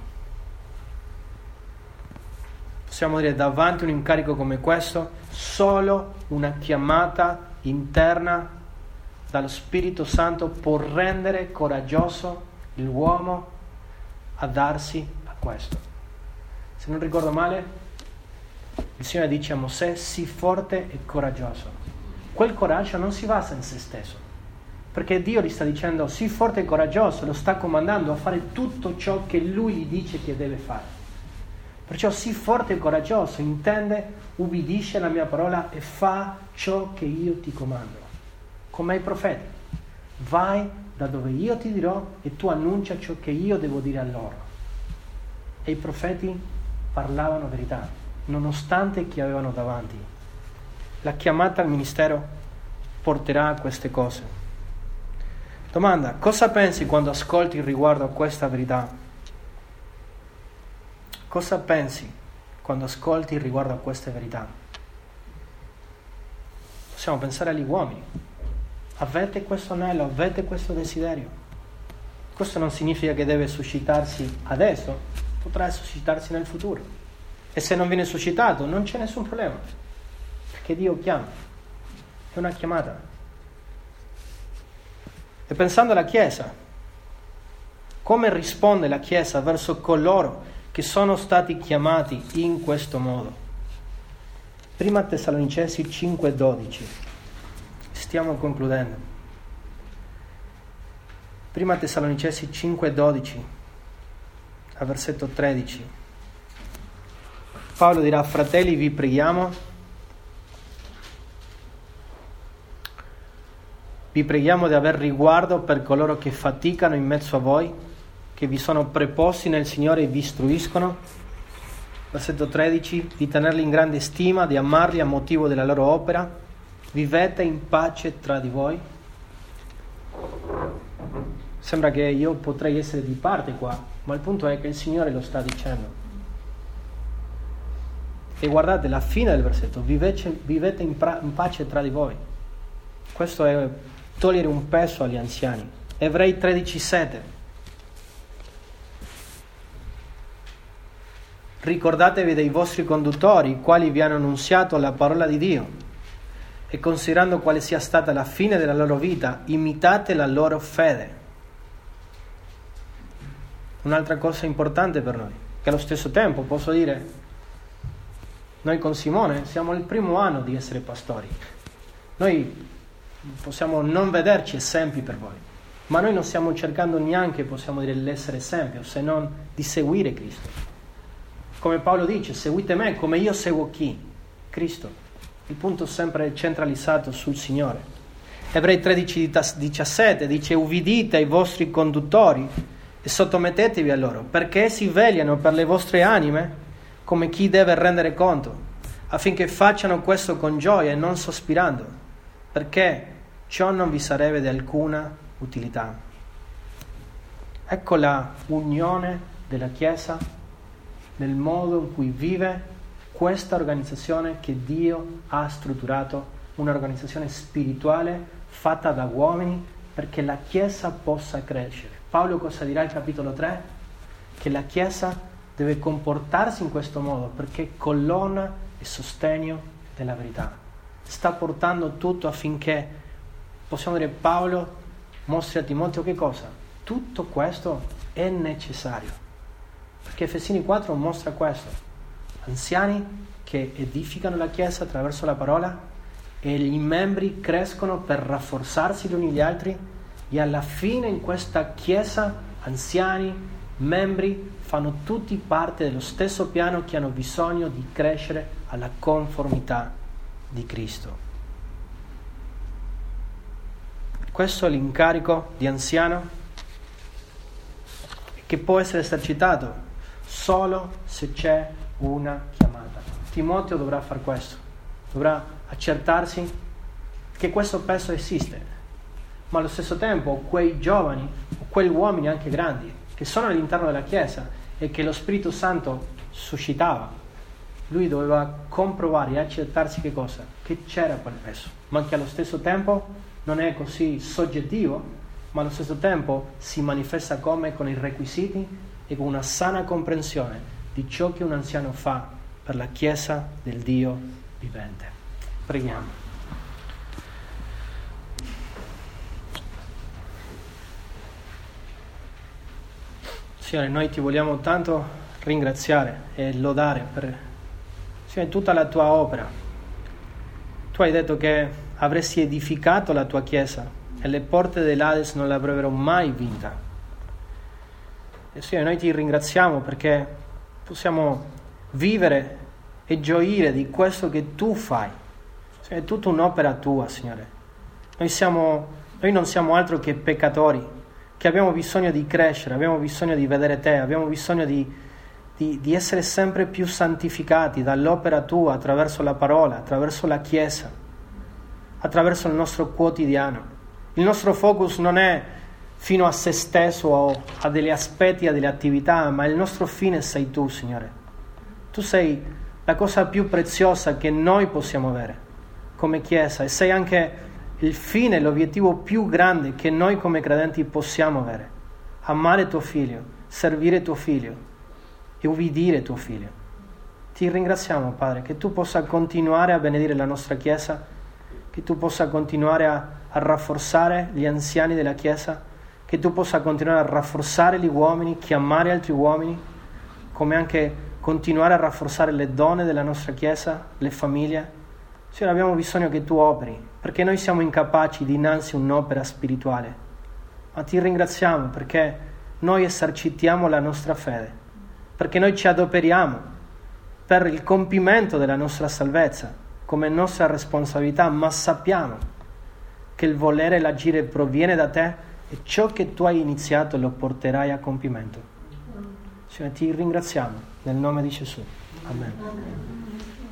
Possiamo dire, davanti a un incarico come questo, solo una chiamata interna dallo Spirito Santo può rendere coraggioso l'uomo a darsi a questo. Se non ricordo male, il Signore dice a Mosè: sii forte e coraggioso. Quel coraggio non si basa in se stesso, perché Dio gli sta dicendo sii forte e coraggioso, lo sta comandando a fare tutto ciò che Lui gli dice che deve fare. Perciò sii forte e coraggioso intende ubbidisce la mia parola e fa ciò che io ti comando. Come ai profeti, vai da dove io ti dirò e tu annuncia ciò che io devo dire a loro. E i profeti parlavano verità, nonostante chi avevano davanti. La chiamata al ministero porterà a queste cose. Domanda: cosa pensi quando ascolti riguardo a questa verità? Cosa pensi quando ascolti riguardo a queste verità? Possiamo pensare agli uomini. Avete questo anello, avete questo desiderio. Questo non significa che deve suscitarsi adesso, potrà suscitarsi nel futuro. E se non viene suscitato non c'è nessun problema, perché Dio chiama. È una chiamata. E pensando alla Chiesa, come risponde la Chiesa verso coloro che sono stati chiamati in questo modo? Prima Tessalonicesi 5,12. Stiamo concludendo. Prima Tessalonicesi 5,12 a versetto 13. Paolo dirà: fratelli, vi preghiamo di aver riguardo per coloro che faticano in mezzo a voi, che vi sono preposti nel Signore e vi istruiscono. Versetto 13: di tenerli in grande stima, di amarli a motivo della loro opera, vivete in pace tra di voi. Sembra che io potrei essere di parte qua, ma il punto è che il Signore lo sta dicendo. E guardate la fine del versetto: vivete in pace tra di voi. Questo è togliere un peso agli anziani. Ebrei 13,7: ricordatevi dei vostri conduttori, i quali vi hanno annunziato la parola di Dio, e considerando quale sia stata la fine della loro vita, imitate la loro fede. Un'altra cosa importante per noi, che allo stesso tempo posso dire, noi con Simone siamo il primo anno di essere pastori. Noi possiamo non vederci esempi per voi, ma noi non stiamo cercando neanche, possiamo dire, l'essere esempio, se non di seguire Cristo. Come Paolo dice: seguite me come io seguo chi? Cristo. Il punto sempre centralizzato sul Signore. Ebrei 13,17 dice: ubbidite ai vostri conduttori e sottomettetevi a loro, perché si vegliano per le vostre anime come chi deve rendere conto, affinché facciano questo con gioia e non sospirando, perché ciò non vi sarebbe di alcuna utilità. Ecco la unione della Chiesa nel modo in cui vive questa organizzazione che Dio ha strutturato, un'organizzazione spirituale fatta da uomini perché la Chiesa possa crescere. Paolo cosa dirà al capitolo 3? Che la Chiesa deve comportarsi in questo modo perché è colonna e sostegno della verità. Sta portando tutto affinché, possiamo dire, Paolo mostri a Timoteo che cosa? Tutto questo è necessario. Perché Efesini 4 mostra questo. Anziani che edificano la Chiesa attraverso la parola e i membri crescono per rafforzarsi gli uni gli altri e alla fine in questa Chiesa anziani, membri fanno tutti parte dello stesso piano che hanno bisogno di crescere alla conformità di Cristo. Questo è l'incarico di anziano che può essere esercitato solo se c'è una chiamata. Timoteo dovrà fare questo, dovrà accertarsi che questo peso esiste, ma allo stesso tempo quei giovani o quegli uomini anche grandi che sono all'interno della Chiesa e che lo Spirito Santo suscitava. Lui doveva comprovare e accertarsi che cosa? Che c'era quel peso, ma che allo stesso tempo non è così soggettivo, ma allo stesso tempo si manifesta come con i requisiti e con una sana comprensione di ciò che un anziano fa per la Chiesa del Dio vivente. Preghiamo. Signore, noi ti vogliamo tanto ringraziare e lodare per, Signore, tutta la tua opera. Tu hai detto che avresti edificato la tua Chiesa e le porte dell'Ades non l'avrebbero mai vinta. E Signore, noi ti ringraziamo perché possiamo vivere e gioire di questo che tu fai. Signore, è tutta un'opera tua, Signore. Noi non siamo altro che peccatori, che abbiamo bisogno di crescere, abbiamo bisogno di vedere te, abbiamo bisogno di essere sempre più santificati dall'opera tua attraverso la parola, attraverso la Chiesa, attraverso il nostro quotidiano. Il nostro focus non è fino a se stesso o a degli aspetti, a delle attività, ma il nostro fine sei tu, Signore. Tu sei la cosa più preziosa che noi possiamo avere come Chiesa e sei anche il fine, l'obiettivo più grande che noi come credenti possiamo avere: amare tuo Figlio, servire tuo Figlio e ubbidire tuo Figlio. Ti ringraziamo, Padre, che tu possa continuare a benedire la nostra Chiesa, che tu possa continuare a rafforzare gli anziani della Chiesa, che tu possa continuare a rafforzare gli uomini, chiamare altri uomini, come anche continuare a rafforzare le donne della nostra Chiesa, le famiglie. Signore, abbiamo bisogno che tu operi, perché noi siamo incapaci dinanzi a un'opera spirituale. Ma ti ringraziamo perché noi esercitiamo la nostra fede, perché noi ci adoperiamo per il compimento della nostra salvezza come nostra responsabilità, ma sappiamo che il volere e l'agire proviene da te e ciò che tu hai iniziato lo porterai a compimento. Signore, ti ringraziamo nel nome di Gesù. Amen.